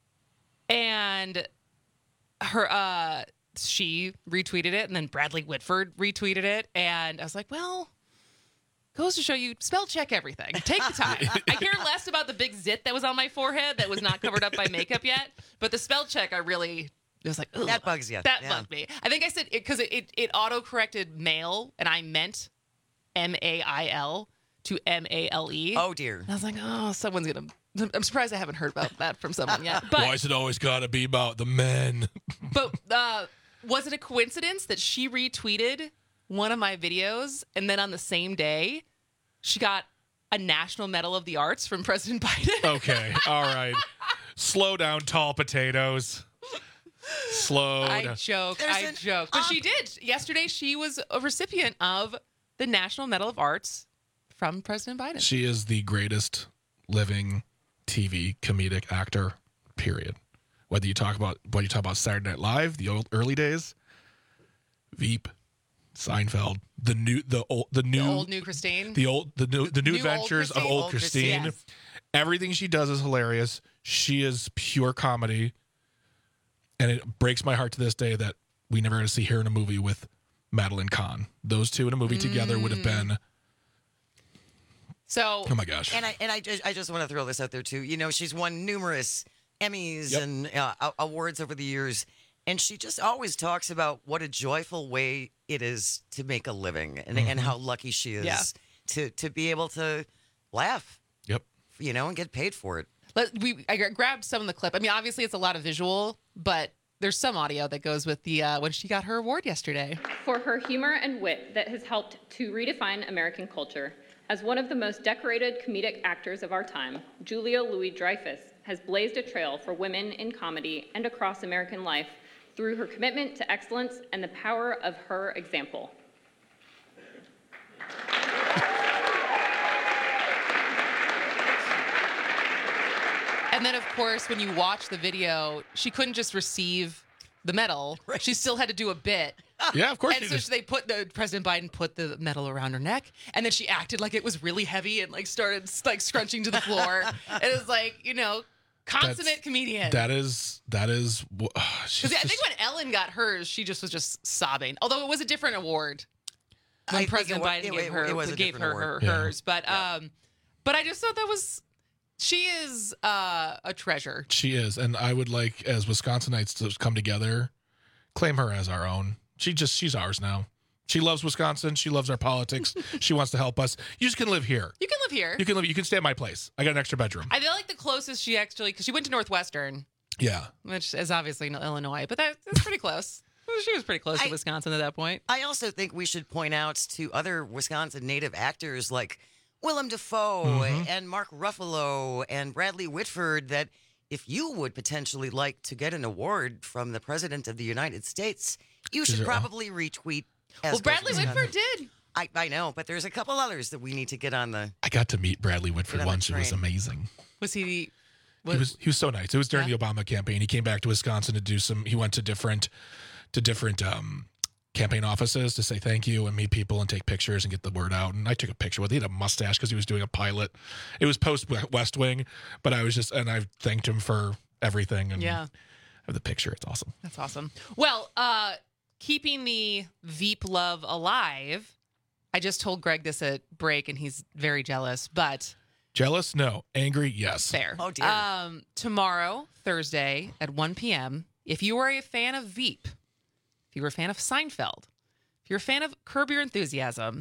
And her, uh, she retweeted it, and then Bradley Whitford retweeted it, and I was like, well, goes to show you, spell check everything. Take the time. I care less about the big zit that was on my forehead that was not covered up by makeup yet, but the spell check, I really, it was like, ugh, that bugs you. That yeah. bugged me. I think I said, because it, it, it auto-corrected male, and I meant M A I L to M A L E. Oh, dear. And I was like, oh, someone's going to, I'm surprised I haven't heard about that from someone yet. But, why is it always got to be about the men? But uh, was it a coincidence that she retweeted one of my videos, and then on the same day, she got a National Medal of the Arts from President Biden? Okay. All right. Slow down, tall potatoes. Slow I down. joke. There's I an- joke. But she did. Yesterday, she was a recipient of the National Medal of Arts from President Biden. She is the greatest living T V comedic actor, period. Whether you talk about whether you talk about Saturday Night Live, the old early days, Veep, Seinfeld, the new the old the new the old new Christine, the old the new the new, New adventures old of old Old Christine. Christine, yes. Everything she does is hilarious. She is pure comedy, and it breaks my heart to this day that we never got to see her in a movie with Madeline Kahn. Those two in a movie mm. together would have been. So, oh my gosh! And I and I just, I just want to throw this out there too. You know, she's won numerous Emmys yep. and uh, awards over the years. And she just always talks about what a joyful way it is to make a living and, and how lucky she is Yeah. to, to be able to laugh. Yep. You know, and get paid for it. Let, we I gra- grabbed some of the clip. I mean, obviously it's a lot of visual, but there's some audio that goes with the uh, when she got her award yesterday. For her humor and wit that has helped to redefine American culture. As one of the most decorated comedic actors of our time, Julia Louis-Dreyfus has blazed a trail for women in comedy and across American life through her commitment to excellence and the power of her example. And then, of course, when you watch the video, she couldn't just receive the medal. Right. She still had to do a bit. Yeah, of course. And so just... they put the President Biden put the medal around her neck, and then she acted like it was really heavy and like started like scrunching to the floor. It was like, you know, consummate That's, comedian. That is that is. Uh, Because I think when Ellen got hers, she just was just sobbing. Although it was a different award when I President it, Biden it, gave it, her it was a gave her, award. her Yeah. hers. But yeah. um, but I just thought that was. She is uh, a treasure. She is, and I would like, as Wisconsinites, to come together, claim her as our own. She just, she's ours now. She loves Wisconsin. She loves our politics. She wants to help us. You just can live here. You can live here. You can live. You can stay at my place. I got an extra bedroom. I feel like the closest she actually, because she went to Northwestern, Yeah. which is obviously in Illinois, but that, that's pretty close. She was pretty close to I- Wisconsin at that point. I also think we should point out to other Wisconsin native actors like Willem Dafoe Mhm. and Mark Ruffalo and Bradley Whitford that if you would potentially like to get an award from the President of the United States, you Is should there- probably retweet. As Well, Bradley Goes Wisconsin. Whitford did. I, I know, but there's a couple others that we need to get on the. I got to meet Bradley Whitford Get on the once. It was train. amazing. Was he? He was he was so nice. It was during the Obama campaign. He came back to Wisconsin to do some. He went to different to different um, campaign offices to say thank you and meet people and take pictures and get the word out. And I took a picture with. He had a mustache because he was doing a pilot. It was post West Wing, but I was just and I thanked him for everything. And Yeah. I have the picture. It's awesome. That's awesome. Well, uh, keeping the Veep love alive. I just told Greg this at break, and he's very jealous. But Jealous? No. Angry? Yes. fair. Oh, dear. Um, tomorrow, Thursday at one p.m. If you are a fan of Veep, if you were a fan of Seinfeld, if you're a fan of Curb Your Enthusiasm,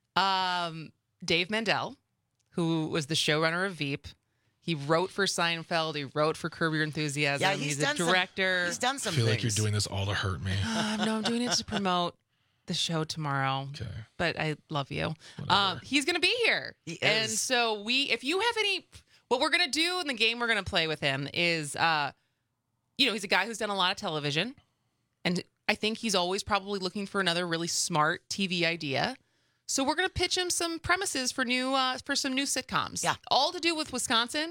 um, Dave Mandel, who was the showrunner of Veep, he wrote for Seinfeld. He wrote for Curb Your Enthusiasm. Yeah, he's, he's done a director. Some, he's done I some feel things. like you're doing this all to hurt me. Um, no, I'm doing it to promote the show tomorrow. Okay. But I love you. Whatever. Um, he's going to be here. He And is. so we, if you have any, what we're going to do in the game we're going to play with him is, uh, you know, he's a guy who's done a lot of television. And I think he's always probably looking for another really smart T V idea. So we're going to pitch him some premises for new, uh, for some new sitcoms. Yeah. All to do with Wisconsin.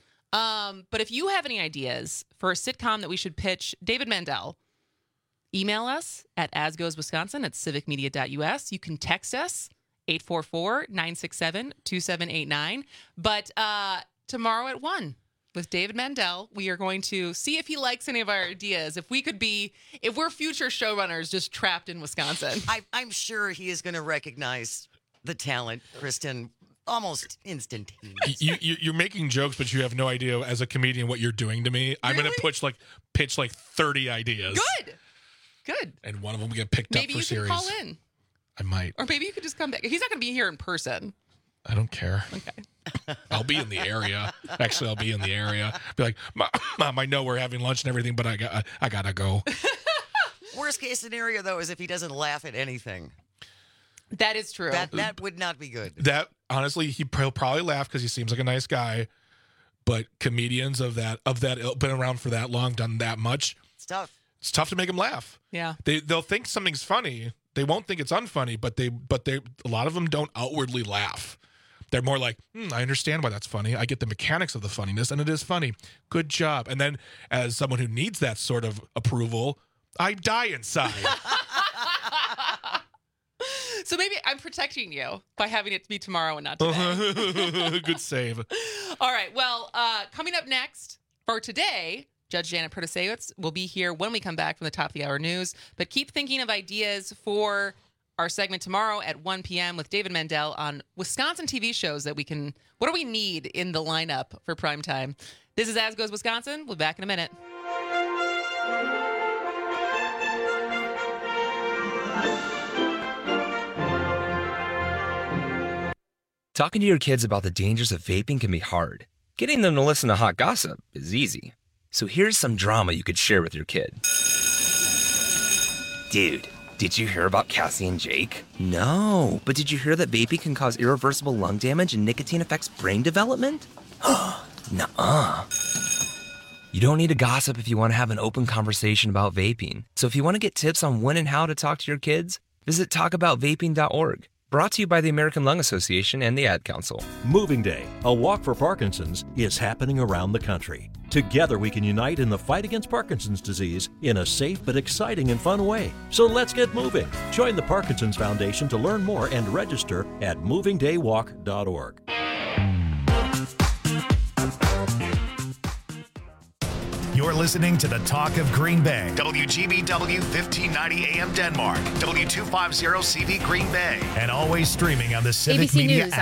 Um, but if you have any ideas for a sitcom that we should pitch, David Mandel, email us at asgoeswisconsin at civic media dot u s. You can text us, eight four four, nine six seven, two seven eight nine. But uh, tomorrow at one with David Mandel, we are going to see if he likes any of our ideas. If we could be, if we're future showrunners just trapped in Wisconsin. I, I'm sure he is going to recognize the talent, Kristen, almost instantaneously. you, you you're making jokes, but you have no idea as a comedian what you're doing to me. I'm gonna pitch like pitch like thirty ideas. Good. Good. And one of them will get picked Maybe up for you series. can call in. I might. Or maybe you could just come back. He's not going to be here in person. I don't care. Okay. I'll be in the area. Actually, I'll be in the area. Be like, Mom, I know we're having lunch and everything, but I got I gotta go. Worst case scenario, though, is if he doesn't laugh at anything. That is true. That that would not be good. That honestly, he- he'll probably laugh because he seems like a nice guy. But comedians of that of that ilk, been around for that long, done that much. It's tough. It's tough to make them laugh. Yeah. They they'll think something's funny. They won't think it's unfunny, but they but they a lot of them don't outwardly laugh. They're more like, hmm, I understand why that's funny. I get the mechanics of the funniness, and it is funny. Good job. And then, as someone who needs that sort of approval, I die inside. So maybe I'm protecting you by having it be tomorrow and not today. Good save. All right. Well, uh, coming up next for today, Judge Janet Protasewicz will be here when we come back from the top of the hour news. But keep thinking of ideas for our segment tomorrow at one p.m. with David Mandel on Wisconsin T V shows that we can, what do we need in the lineup for prime time? This is As Goes Wisconsin. We'll be back in a minute. Talking to your kids about the dangers of vaping can be hard. Getting them to listen to hot gossip is easy. So here's some drama you could share with your kid. Dude, did you hear about Cassie and Jake? No, but did you hear that vaping can cause irreversible lung damage and nicotine affects brain development? Nuh-uh. You don't need to gossip if you want to have an open conversation about vaping. So if you want to get tips on when and how to talk to your kids, visit talk about vaping dot org. Brought to you by the American Lung Association and the Ad Council. Moving Day, a walk for Parkinson's, is happening around the country. Together we can unite in the fight against Parkinson's disease in a safe but exciting and fun way. So let's get moving. Join the Parkinson's Foundation to learn more and register at moving day walk dot org. You're listening to the Talk of Green Bay. W G B W fifteen ninety A M Denmark. W two fifty C V Green Bay. And always streaming on the Civic A B C Media News. app.